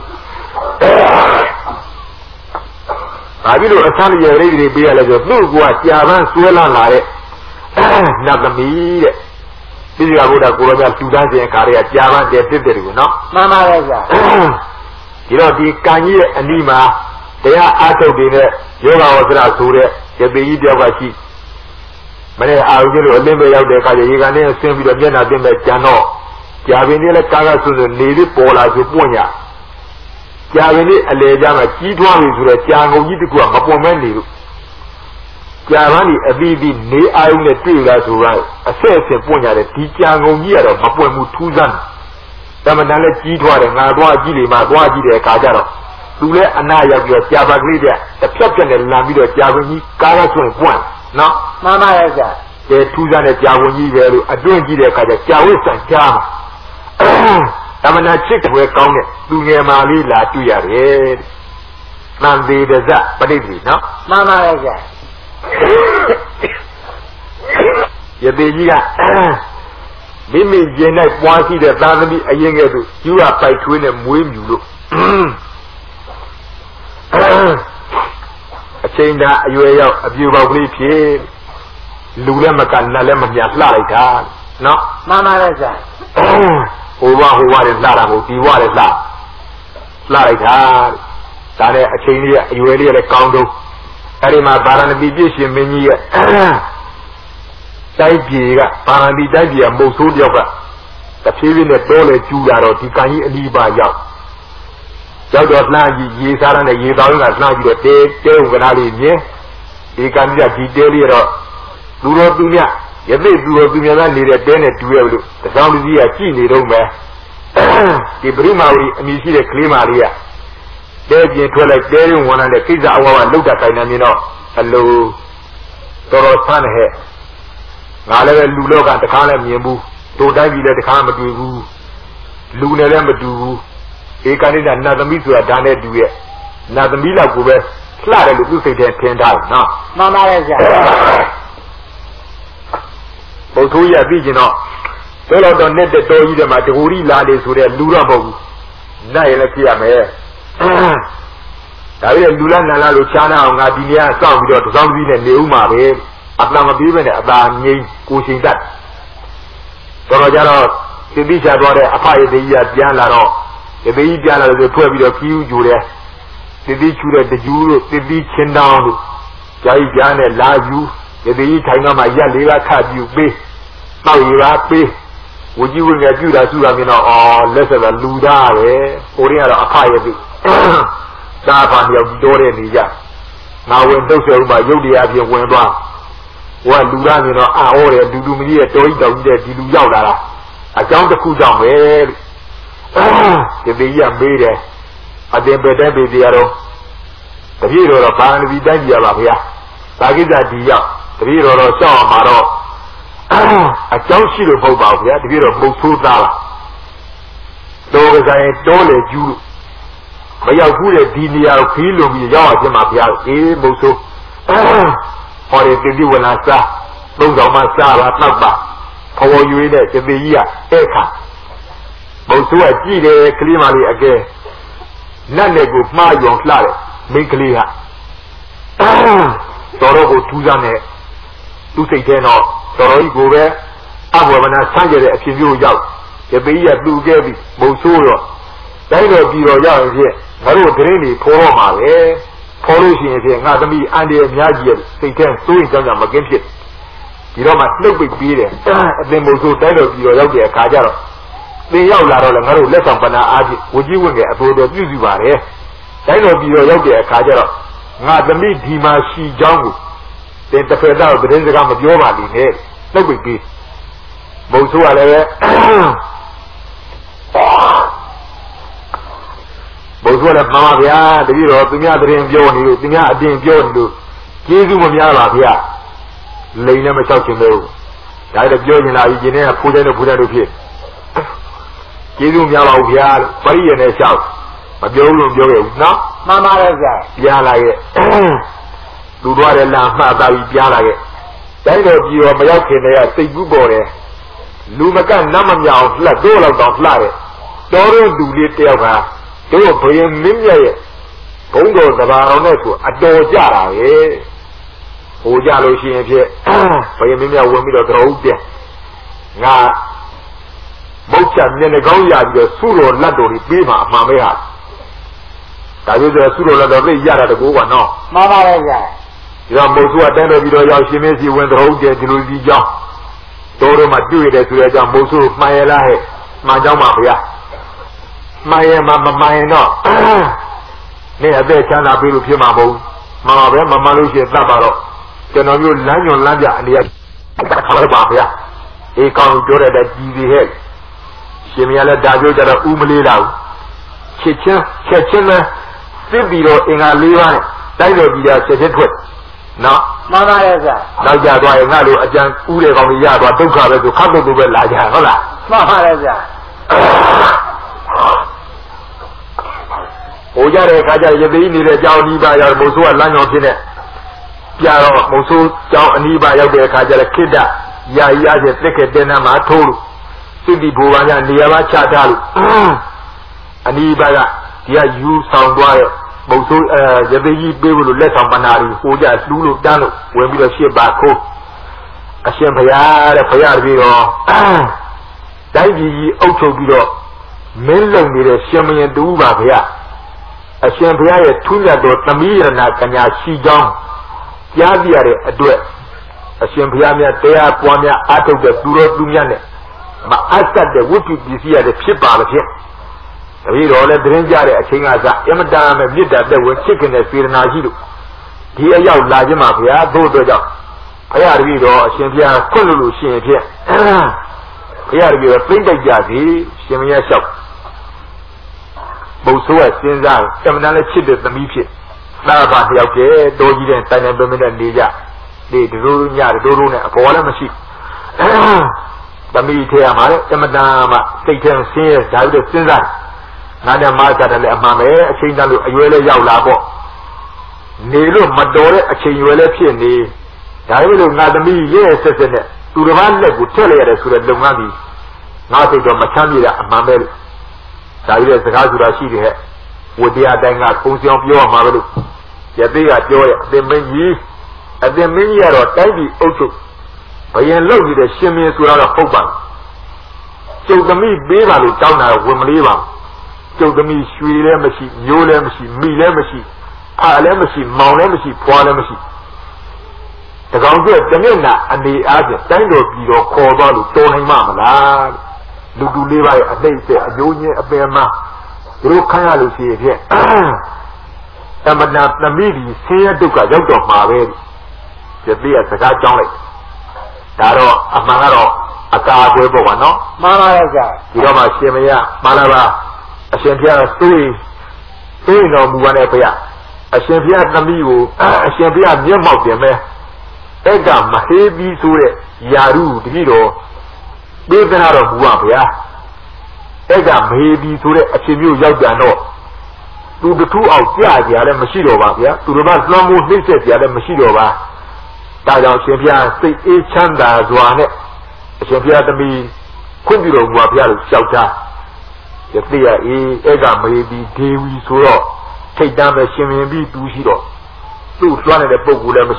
ဘာဖြစ်လို့အဆန်းရပရိသေပေးရလဲဆိုသူ့ကကြာပန်းဆွဲလာတဲ့နတ်သမီးတဲ့ပြည့်စုံဘုရားကိုရောမြတ်လူသားစဉ်ခါတွေကကြာပန်းတဲ့တစ်တဲ့ကိုနော်မှန်ပါရဲ့ဗျာဒီတော့ဒီကံကြီးရဲ့အနီးမှာတရားအားထုတ်နေတဲ့ယောဂဝဆရာဆိုတဲ့ယသိကြီးတယောက်ကရှိမနေ့အာရုံလို့အလင်းပဲရောက်တဲ့အခါကျရေကန်နဲ့ဆင်းပြီးတော့မျက်နှာတင်မဲ့ကြံတော့ကြာပင်လေးလည်းကာကဆွဆိုနေပြီးပေါ်လာဆိုပွင့်ရကြာပင်လေးအလေကြမှာကြီးထွားပြီဆိုတော့ကြာငုံကြီးတစ်ခုကမပွင့်မဲနေလို့ကြာပန်းဒီအသီးသီးနေအာရုံနဲ့တွေ့လာဆိုတော့အဆက်အဆက်ပွင့်ရတယ်ဒီကြာငုံကြီးကတော့မပွင့်ဘူးထူးဆန်းတမန်တန်လည်းကြီးထွားတယ်ငါသွားကြည့်လေမှသွားကြည့်တဲ့အခါကျတော့သူလည်းအနာရောက်ပြီးတော့ကြာပါကလေးတဲ့တစ်ဖြတ်ဖြတ်နဲ့လမ်းပြီးတော့ကြာပင်ကြီးကားကဆွင့်ပွင့်နော်မှန်ပါရဲ့ဗျာတဲ့ထူးဆန်းတဲ့ကြာပင်ကြီးပဲလို့အတွင်းကြည့်တဲ့အခါကျကြာဝိဆန်ကြားမှာတမနာချစ်ွယ်ကောင်းတဲ့သူငယ်မလေးလာတွေ့ရတယ်သံသေးတဇပဋိသေနော်မှန်ပါရဲ့ဗျာယသိကြီးကမိမိကျင်၌ပွားရှိတဲ့သာသမီအရင်ကဲ့သို့ယူရပိုက်ထွေးနဲ့မွေးမြူလို့အချိန်သာအရွယ်ရောက်အပြူပေါက်ကလေးဖြစ်လူလည်းမကနတ်လည်းမမြလှလိုက်တာနော်မှန်ပါရဲ့ဗျာဟိုဘလည်းလှတာကိုဒီဘလည်းလှလိုက်တာဒါနဲ့အချိန်လေးအရွယ်လေးလည်းကောင်းတော့အဲ့ဒီမှာဗာရဏသီပြည့်ရှင်မင်းကြီးရဲ့တိုက်ပြေကဗာရဏသီတိုက်ပြေကမုတ်ဆိုးတယောက်ကတဖြည်းဖြည်းနဲ့တိုးလေကျူလာတော့ဒီကံကြီးအနီးပါရောက်တော့လှမ်းကြည့်ရေစားရတဲ့ရေတောင်းကလှမ်းကြည့်တော့တဲဥက္ကဋ္ဌလေးမြင်ဒီကံကြီးကဒီတဲလေးတော့သူတော်သူမြယသိသူတော်သူမြတ်နေတဲ့တဲနဲ့တူရလို့တစောင်းလူကြီးကကြည့်နေတော့မယ်ဒီပရိမာဝီအမိရှိတဲ့ကလေးမလေးကတဲပြင်းထွက်လိုက်တဲရင်ဝင်လာတဲ့ကိစ္စအဝါဝလှုပ်တာတိုင်နေမြင်တော့အလိုတော်တော်ဆန်းဟဲ့ငါလည်းပဲလူလောကတခါလည်းမြင်ဘူးတို့တိုင်းပြည်လည်းတခါမတွေ့ဘူးလူနဲ့လည်းမတူဘူးဧကနိဒနတ်သမီးဆိုတာဒါနဲ့တူရဲ့နတ်သမီးလောက်ကိုပဲလှတယ်လို့သူစိတ်ထဲထင်တာနော်မှန်ပါရဲ့ဗျာဘုသူရသိကျင်တော့ဘယ်တော့နဲ့တော်ကြီးတယ်မှာတကူရီလာလေဆိုတဲ့လူတော့မဟုတ်ဘူးနတ်ရင်လည်းဖြစ်ရမယ်ဒါပြီးလူလားနတ်လားလို့ချားနာအောင်ငါဒီနေရာစောင့်ပြီးတော့တစောင်းကြီးနဲ့နေဦးမှာပဲအတ္တမပြေးပဲနဲ့အသာငြိမ်းကိုချိန်တတ်တော်ကြတော့သိသိချသွားတဲ့အဖရသေးကြီးကပြန်လာတော့တပည့်ပြန်လာလို့ထွက်ပြီးတော့ခီးဦးကြိုတယ်တပည့်ချူတဲ့တကျူးတို့တပည့်ချင်းတောင်းတို့ကြာကြီးပြန်နဲ့လာယူတပည့်ထိုင်တော့မှရက်လေးကခတ်ပြူပေးတောက်ရပါပေးဝကြီးဝင်ငယ်ပြူတာစုတာမြင်တော့အော်လက်ဆက်ကလူသားပဲဟိုရင်းကတော့အဖရသေးသာဖာမြောက်တိုးတဲ့နေကြငါဝင်တုတ်ဆဲဥမှာရုပ်တရားပြင်ဝင်သွားဟိုကလူသားမြင်တော့အော်တယ်ဒူမကြီးရဲ့တော်ကြီးတောင်ကြီးတဲ့ဒီလူရောက်လာတာအကြောင်းတစ်ခုကြောင့်ပဲဒီပေကြီးကမေးတယ်အတင်ပဲတဲ့ပေကြီးကတော့တပည့်တော်ဗာဏသီတိုင်းပြည်ပါဗျာဒါကိစ္စဒီရောက်တပည့်တော်ရှောက်အောင်မှာတော့အကြောင်းရှိလို့မဟုတ်ပါဘူးဗျာတပည့်တော်ပုတ်ဆိုးသားလားတော်ကစားရင်တောလေကျူးမရောက်ဘူးတဲ့ဒီနေရာကိုခီးလုံပြီးရောက်အောင်ခြင်းပါဗျာအေးပုတ်ဆိုးဟောတယ်တိဝနာစားသုံးဆောင်မှစားပါတောက်ပါခေါ်ရွေးတဲ့တပည့်ကြီးကအဲ့ခါဘုသူကကြည့်တယ်ကလေးမလေးအကဲနတ်နဲ့ကိုမှားယွန်လှတယ်မိန်းကလေးကတော်ကိုထူးဆန်းတဲ့သူစိတ်ထဲတော့တော်တော်ကြီးကိုပဲအဘဝနာဆန်းကျတဲ့အဖြစ်မျိုးရောက်ရပေကြီးကသူ့ခဲ့ပြီးမုံဆိုးတော့တိုင်းတော်ပြည်တော်ရောက်ရင်ဖြင့်ငါတို့ဂရင်းတွေဖော်တော့မှာပဲဖော်လို့ရှိရင်ဖြင့်ငါသမီးအန်ဒီအများကြီးရဲ့စိတ်ထဲစိုးရင်ကြောင့်မကင်းဖြစ်ဒီတော့မှနှုတ်ပိတ်ပြီးတယ်အသင်မုံဆိုးတိုင်းတော်ပြည်တော်ရောက်တဲ့အခါကျတော့သင်ရောက်လာတော့လည်းငါတို့လက်ဆောင်ပဏာအားဖြင့်ဝကြီးဝင့်ကအပေါ်တော်ပြုစုပါတယ်တိုင်းတော်ပြည်တော်ရောက်တဲ့အခါကျတော့ငါသမီးဒီမှာရှိကြောင်းကိုသင်တစ်ဖက်သားကိုသတင်းစကားမပြောပါလိမ့်နဲ့နှုတ်ပိတ်ပြီးမုံဆိုးကလည်းဘုရားလည်းမှန်ပါဗျာတပည့်တော်သူများသတင်းပြောနေလို့သူများအတင်ပြောနေလို့ကျေးဇူးမများပါဗျာလိန်နဲ့မလျှောက်ချင်လို့ဒါလည်းပြောချင်လာပြီကျင်တဲ့ဖိုးတဲ့တို့ဖြစ်ကျေးဇူးများပါဘူးဗျာပရိယေနဲ့လျှောက်မပြောလို့ပြောခဲ့ဘူးနော်မှန်ပါရဲ့ဗျာပြန်လာရဲ့သူတို့လည်းလာမှတ်သားပြီးပြန်လာရဲ့တိုင်းတော်ပြည်တော်မရောက်ခင်တည်းကစိတ်ကူးပေါ်တယ်လူမကနတ်မမြောင်လှက်တော့တော့လှတဲ့တော်ရုံလူလေးတယောက်ကတို့ဘယင်မင်းမြတ်ရဲ့ဘုံတော်သဘာတော်နဲ့ဆိုအတော်ကြတာပဲဟိုကြလို့ရှိရင်ဖြင့်ဘယင်မင်းမြတ်ဝင်ပြီးတော့တော်ဦးပြန်ငါမုတ်ချမျက်နှာကောင်းရပြီးတော့ဆုတော်လက်တော်ကြီးပေးမှာအမှန်ပဲဟာဒါကြိုးဆုတော်လက်တော်သိရတာတကူကနော်မှန်ပါရဲ့ဗျာဒီတော့မုတ်ဆုကတန်းတော်ပြီးတော့ရောက်ရှင်မင်းစီဝင်တော်ဦးကျဒီလိုဒီကြောင်းတော်တော်မှတွေ့ရတဲ့ဆိုတဲ့အကြောင်းမုတ်ဆုမှန်ရလားဟဲ့မှန်ကြောင်းပါဗျာမှန်ရမှာမမှန်ရင်တော့နေအသက်ချမ်းသာပြီလို့ဖြစ်မှာမဟုတ်မှန်ပါပဲမမှန်လို့ရှိရင်သတ်ပါတော့ကျွန်တော်မျိုးလမ်းညွန်လမ်းပြအနေနဲ့ခါရပါဗျာအေးကောင်းပြောတဲ့ကြီးစီဟဲ့ရှင်မရလည်းဒါပြောကြတော့ဥမလေးလာဘူးချက်ချင်းနဲ့စစ်ပြီးတော့အင်္ဂါ၄ပါးနဲ့တိုက်တော်ကြီးတာချက်ချင်းထွက်နော်မှန်ပါရဲ့ဗျာနောက်ကြသွားရင်ငါလိုအကြံဥတဲ့ကောင်ကြီးရသွားဒုက္ခပဲဆိုခတ်တော့ပဲလာကြဟုတ်လားမှန်ပါရဲ့ဗျာဟိုကြတဲ့အခါကျရသေးနေတဲ့ကြောင်းအနီးပါရောက်မုံဆိုးကလမ်းကြောင်ဖြစ်နေပြတော့မုံဆိုးကြောင်းအနီးပါရောက်တဲ့အခါကျလည်းခိတ္တရာရတဲ့တက်ခဲ့တဲ့နာမှာထိုးလို့စိတ္တိဘူပါညနေရာမှာချထားလို့အနီးပါကဒီကယူဆောင်သွားရဲ့မုံဆိုးရသေးကြီးပေးဖို့လို့လက်ဆောင်ပဏာရီဟိုကြလှူးလို့တန်းလို့ဝင်ပြီးတော့ရှစ်ပါခိုးအရှင်ဘုရားတဲ့ဘုရားတပည့်တော်တိုင်းပြည်ကြီးအုပ်ချုပ်ပြီးတော့မင်းလုံနေတဲ့ရှင်မင်းတူပါဘုရားအရှင်ဘုရားရဲ့ထူးမြတ်သောသမီးရဏကညာရှိကြောင်းကြားပြရတဲ့အတွက်အရှင်ဘုရားမြတ်တရားပွားများအားထုတ်တဲ့သူတော်သူများနဲ့မအပ်တဲ့ဝိတုပစ္စည်းရတဲ့ဖြစ်ပါလို့ဖြင့်တပည့်တော်လည်းသတင်းကြတဲ့အချိန်ကစအမတန်မဲ့မြစ်တာတဲ့ဝင်ချစ်ခင်တဲ့စေတနာရှိလို့ဒီအရောက်လာခြင်းမှာဘုရားသို့တော့ကြောင့်ဘုရားတပည့်တော်အရှင်ဘုရားခွင့်လို့ရှိရင်ဖြင့်ဘုရားတပည့်တော်သိမ့်တိုက်ကြစီရှင်မင်းရလျှောက်ဘုဆိုးကစဉ်းစားတမန်လည်းချစ်တဲ့သမီးဖြစ်သာဘာတယောက်တည်းတော်ကြီးတဲ့တိုင်တိုင်ပင်ပင်နဲ့နေကြဒီတို့ညတို့နဲ့အပေါ်လည်းမရှိသမီးထဲရမှာလေတမန်မှစိတ်ထဲဆင်းရဲဒါတို့စဉ်းစားငါနဲ့မကြတယ်လည်းအမှန်ပဲအချိန်တန်လို့အရွယ်လည်းရောက်လာပေါ့နေလို့မတော်တဲ့အချိန်ရွယ်လည်းဖြစ်နေဒါပေမဲ့ငါသမီးရဲ့ဆက်ဆက်နဲ့သူတစ်ပါးလက်ကိုထည့်လိုက်ရတယ်ဆိုတဲ့လုပ်ငန်းကြီးငါစိတ်တော့မချမ်းမြေတာအမှန်ပဲလို့ဒါကြီးတဲ့စကားဆိုတာရှိတယ်ဟဲ့ဝတ္တရားတိုင်းကပုံစံပြောမှာပဲလို့ရသေးကပြောရအသင်မင်းကြီးကတော့တိုင်းပြည်အုပ်ချုပ်ဘယင်လောက်နေတဲ့ရှင်မင်းဆိုတာတော့ဟုတ်ပါကျုပ်သမီးပေးပါလို့တောင်းတာဝင်မလေးပါကျုပ်သမီးရွှေလည်းမရှိမျိုးလည်းမရှိမိလည်းမရှိအားလည်းမရှိမောင်လည်းမရှိဖွာလည်းမရှိတကောင်ကျတမျက်နှာအနေအားဖြင့်တိုင်းတော်ပြည်တော်ခေါ်သွားလို့တော်နိုင်မှာမလားလူတူလေးပါရဲ့အတိတ်အကျိုးချင်းအပင်မှာတို့ခံရလို့ရှိရင်ဖြင့်တမနာသမီးကြီးဆင်းရဲဒုက္ခရောက်တော့မှာပဲဒီပြည့်စကားကြောင်းလိုက်ဒါတော့အမှန်ကတော့အကာအကွယ်ပေါ့ကွာနော်မှန်ပါရဲ့ကြာဒီတော့မှရှင်မရမှန်လားပါအရှင်ဘုရားသွေးတော်မူပါနဲ့ဘုရားအရှင်ဘုရားသမီးကိုအရှင်ဘုရားမျက်မှောက်တင်မဲ့အဲ့ကမဟေးပြီးဆိုတဲ့ယာရုတတိတော်ပြေသနာတော်မူပါဗျာအဲ့ကမဟေးပြီးဆိုတဲ့အဖြစ်မျိုးရောက်ကြတော့သူတထုအောင်ကြကြရလည်းမရှိတော့ပါဗျာသူတို့ကလွှမ်းမိုးနှိမ့်ဆက်ကြလည်းမရှိတော့ပါဒါကြောင့်ရှင်ဘုရားစိတ်အေးချမ်းသာစွာနဲ့အရှင်ဘုရားသမီးခွင့်ပြုတော်မူပါဗျာလို့လျှောက်တာယသိရအေးအဲ့ကမဟေးပြီးဒေဝီဆိုတော့ထိတ်တမ်းပဲရှင်မြင်ပြီးတူးရှိတော့သူ့လွှမ်းနေတဲ့ပုဂ္ဂိုလ်လည်းမရှိ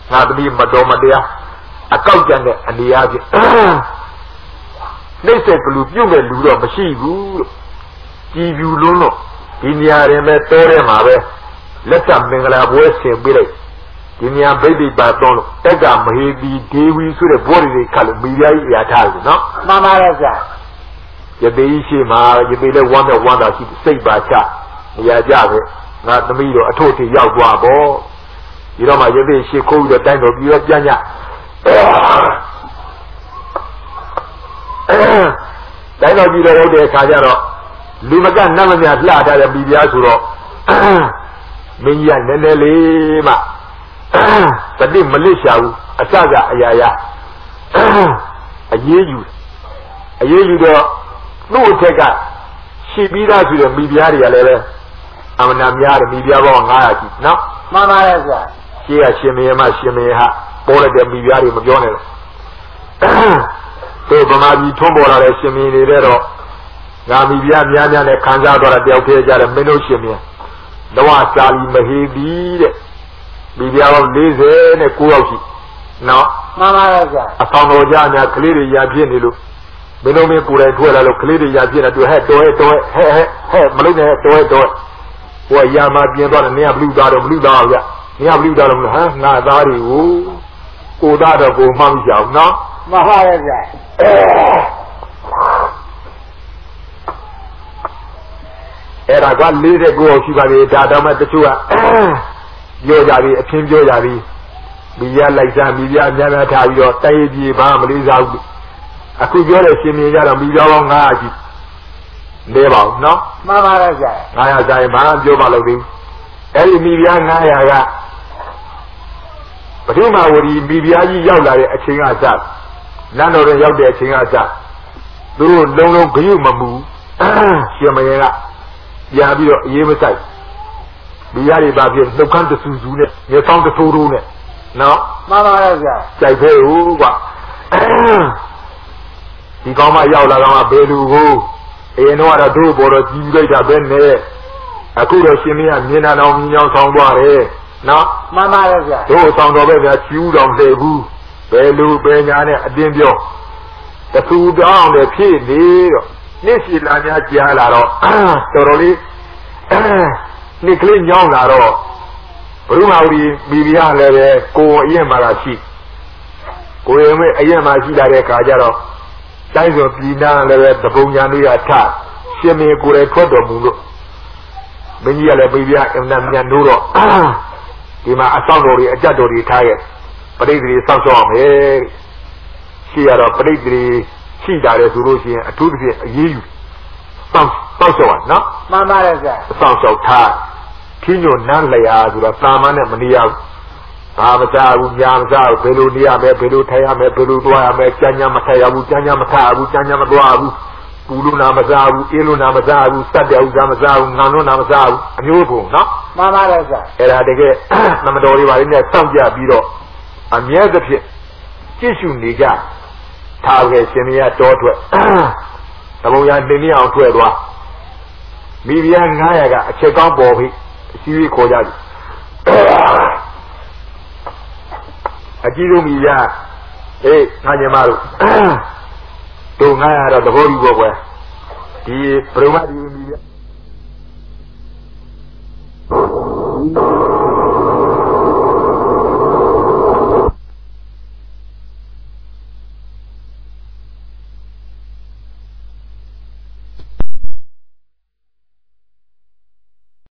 ငါသမီးမတော်မတရားအကောက်ကြတဲ့အနေအချင်းနှိမ့်ဆက်ကလူပြုတ်မဲ့လူတော့မရှိဘူးလို့ကြည်ပြူလွန်းလို့ဒီနေရာရင်ပဲတဲထဲမှာပဲလက်ဆက်မင်္ဂလာပွဲဆင်ပေးလိုက်ဒီနေရာဗိဒ္ဓိပါတော့လို့တက်ကမဟေတီဒေဝီဆိုတဲ့ဘောတွေခတ်လို့မိဖုရားကြီးရာထားတယ်နော်မှန်ပါရဲ့ဗျာရပေကြီးရှိမှာရပေလဲဝမ်းသာရှိစိတ်ပါချနေရာကြပဲငါသမီးတော့အထို့ထိရောက်သွားပေါ့ဒီတော့မှရပေရှိခိုးပြီးတော့တိုင်းတော်ပြီးတော့ပြန်ညတိုင်းတော်ပြီးတော့ရောက်တဲ့အခါကျတော့လူမကနတ်မမြလှထားတဲ့မိဖုရားဆိုတော့မင်းကြီးကနည်းနည်းလေးမှတတိမလစ်ရှာဘူးအစကအရာရာအရေးယူတော့သူ့အထက်ကရှိပြီးသားဆိုတဲ့မိဖုရားတွေကလည်းပဲအမှန်တရားများတယ်မိဖုရားပေါင်း900ရှိနော်မှန်ပါရဲ့ဗျာရှေ့ကရှင်မင်းမရှင်မင်းဟာပေါ်လိုက်တဲ့မိဖုရားတွေမပြောနဲ့တော့တို့ဗမာပြည်ထွန်းပေါ်လာတဲ့ရှင်မင်းတွေတော့ငါမိဖုရားများနဲ့ခံစားတော့တဲ့တယောက်တည်းကြတယ်မင်းတို့ရှင်မင်းလောကစာလီမဟေဒီတဲ့မိဖုရားပေါင်း49ယောက်ရှိနော်မှန်ပါရဲ့ဗျာအဆောင်တော်ကြများကလေးတွေရပြည့်နေလို့မင်းတို့မင်းကိုယ်တိုင်ထွက်လာလို့ကလေးတွေရပြည့်တယ်သူဟဲ့တော်မလုပ်နဲ့တော်ဟိုရာမပြင်းသွားတယ်နင်ကဘလူသားတော့ဘလူသားဗျနင်ကဘလူသားတော့ဟမ်ငါသားတွေကိုသားတော့ကိုမှမကြောက်နော်မှန်ပါရဲ့ဗျာအဲ့ဒါက49ယောက်ရှိပါလေဒါတော့မှတချို့ကပြောကြပြီအချင်းပြောကြပြီမိရလိုက်စားမိရများထားပြီးတော့တိုင်ပြေဘာမလေးစားဘူးအခုပြောတဲ့ရှင်မြင်ကြတော့မိပြောင်း900ရှိနေပါဦးနော်မှန်ပါရဲ့ဗျာ 900ဆိုင်ဘာပြောပါလို့ဒီအဲ့ဒီမိဖုရား900ကပထမဝရီမိဖုရားကြီးရောက်လာတဲ့အချိန်ကစနန်းတော်တွင်ရောက်တဲ့အချိန်ကစသူတို့လုံးဂရုမမူရှင်မင်းကပြန်ပြီးတော့အေးမဆိုင်မိဖုရားတွေဘာဖြစ်နှုတ်ခမ်းတဆူဆူနဲ့မျက်စောင်းတထိုးထိုးနဲ့နော်မှန်ပါရဲ့ဗျာကြိုက်သေးဘူးကွာဒီကောင်းမရောက်လာတော့ဘယ်လူကိုအရင်တော့တို့ဘော်တော့ကြီးလိုက်တာပဲနဲ့အခုတော့ရှင်မင်းကမြင်တာတော့မြင်အောင်ဆောင်သွားတယ်နော်မှန်ပါရဲ့ဗျာတို့ဆောင်တော်ပဲဗျာချီဦးတော်လှည့်ဘူးဘယ်လူဘယ်ညာနဲ့အတင်းပြောတခုတောင်းတယ်ဖြစ်နေတော့နေ့စီလာများကြားလာတော့တော်တော်လေးနေ့ကလေးညောင်းလာတော့ဘုရားဝီမိဖုရားလည်းပဲကိုယ်အရင်မှာရှိကိုယ်ရဲ့အရင်မှာရှိလာတဲ့ခါကျတော့တိုင်းဆိုပြည်နာလည်းပဲတပုံညာလေးကထရှင်မေကိုယ်လည်းထွက်တော်မူလို့မင်းကြီးကလည်းမိဖုရားအမှန်မြန်လို့တော့ဒီမှာအဆောင်တော်တွေအကြတ်တော်တွေထားရဲ့ပရိသေတွေစောင့်ရှောက်အောင်ပဲရှိရတော့ပရိသေရှိတာလေဆိုလို့ရှိရင်အထူးသဖြင့်အရေးယူစောင့်ရှောက်ရနော်မှန်ပါရဲ့ဗျာစောင့်ရှောက်ထားခင်းညိုနန်းလျာဆိုတော့သာမန်နဲ့မနေရဘူးဘာမစားဘူးညာမစားဘူးဘယ်လိုနေရမယ်ဘယ်လိုထိုင်ရမယ်ဘယ်လိုသွားရမယ်ကြမ်းကြမ်းမထိုင်ရဘူးကြမ်းကြမ်းမထားဘူးကြမ်းကြမ်းမသွားဘူးပူလို့နာမစားဘူးအေးလို့နာမစားဘူးစက်တယ်ဥစ္စာမစားဘူးငံလို့နာမစားဘူးအမျိုးပုံနော်မှန်ပါရဲ့ဗျာအဲ့ဒါတကယ်နမတော်တွေပါလိမ့်နဲ့စောင့်ကြပြီးတော့အမြဲတဖြင့်ကြည့်ရှုနေကြထားခဲ့ရှင်မရတော်ထွက်တဘုံရတင်နေအောင်ထွက်သွားမိဖုရား900ကအချက်ကောင်းပေါ်ပြီအစည်းအဝေးခေါ်ကြပြီအကြီးဆုံးမိဖုရားအေးငါညီမတို့900တော့သဘောယူပေါ့ကွယ်ဒီပရမတ်ဒီ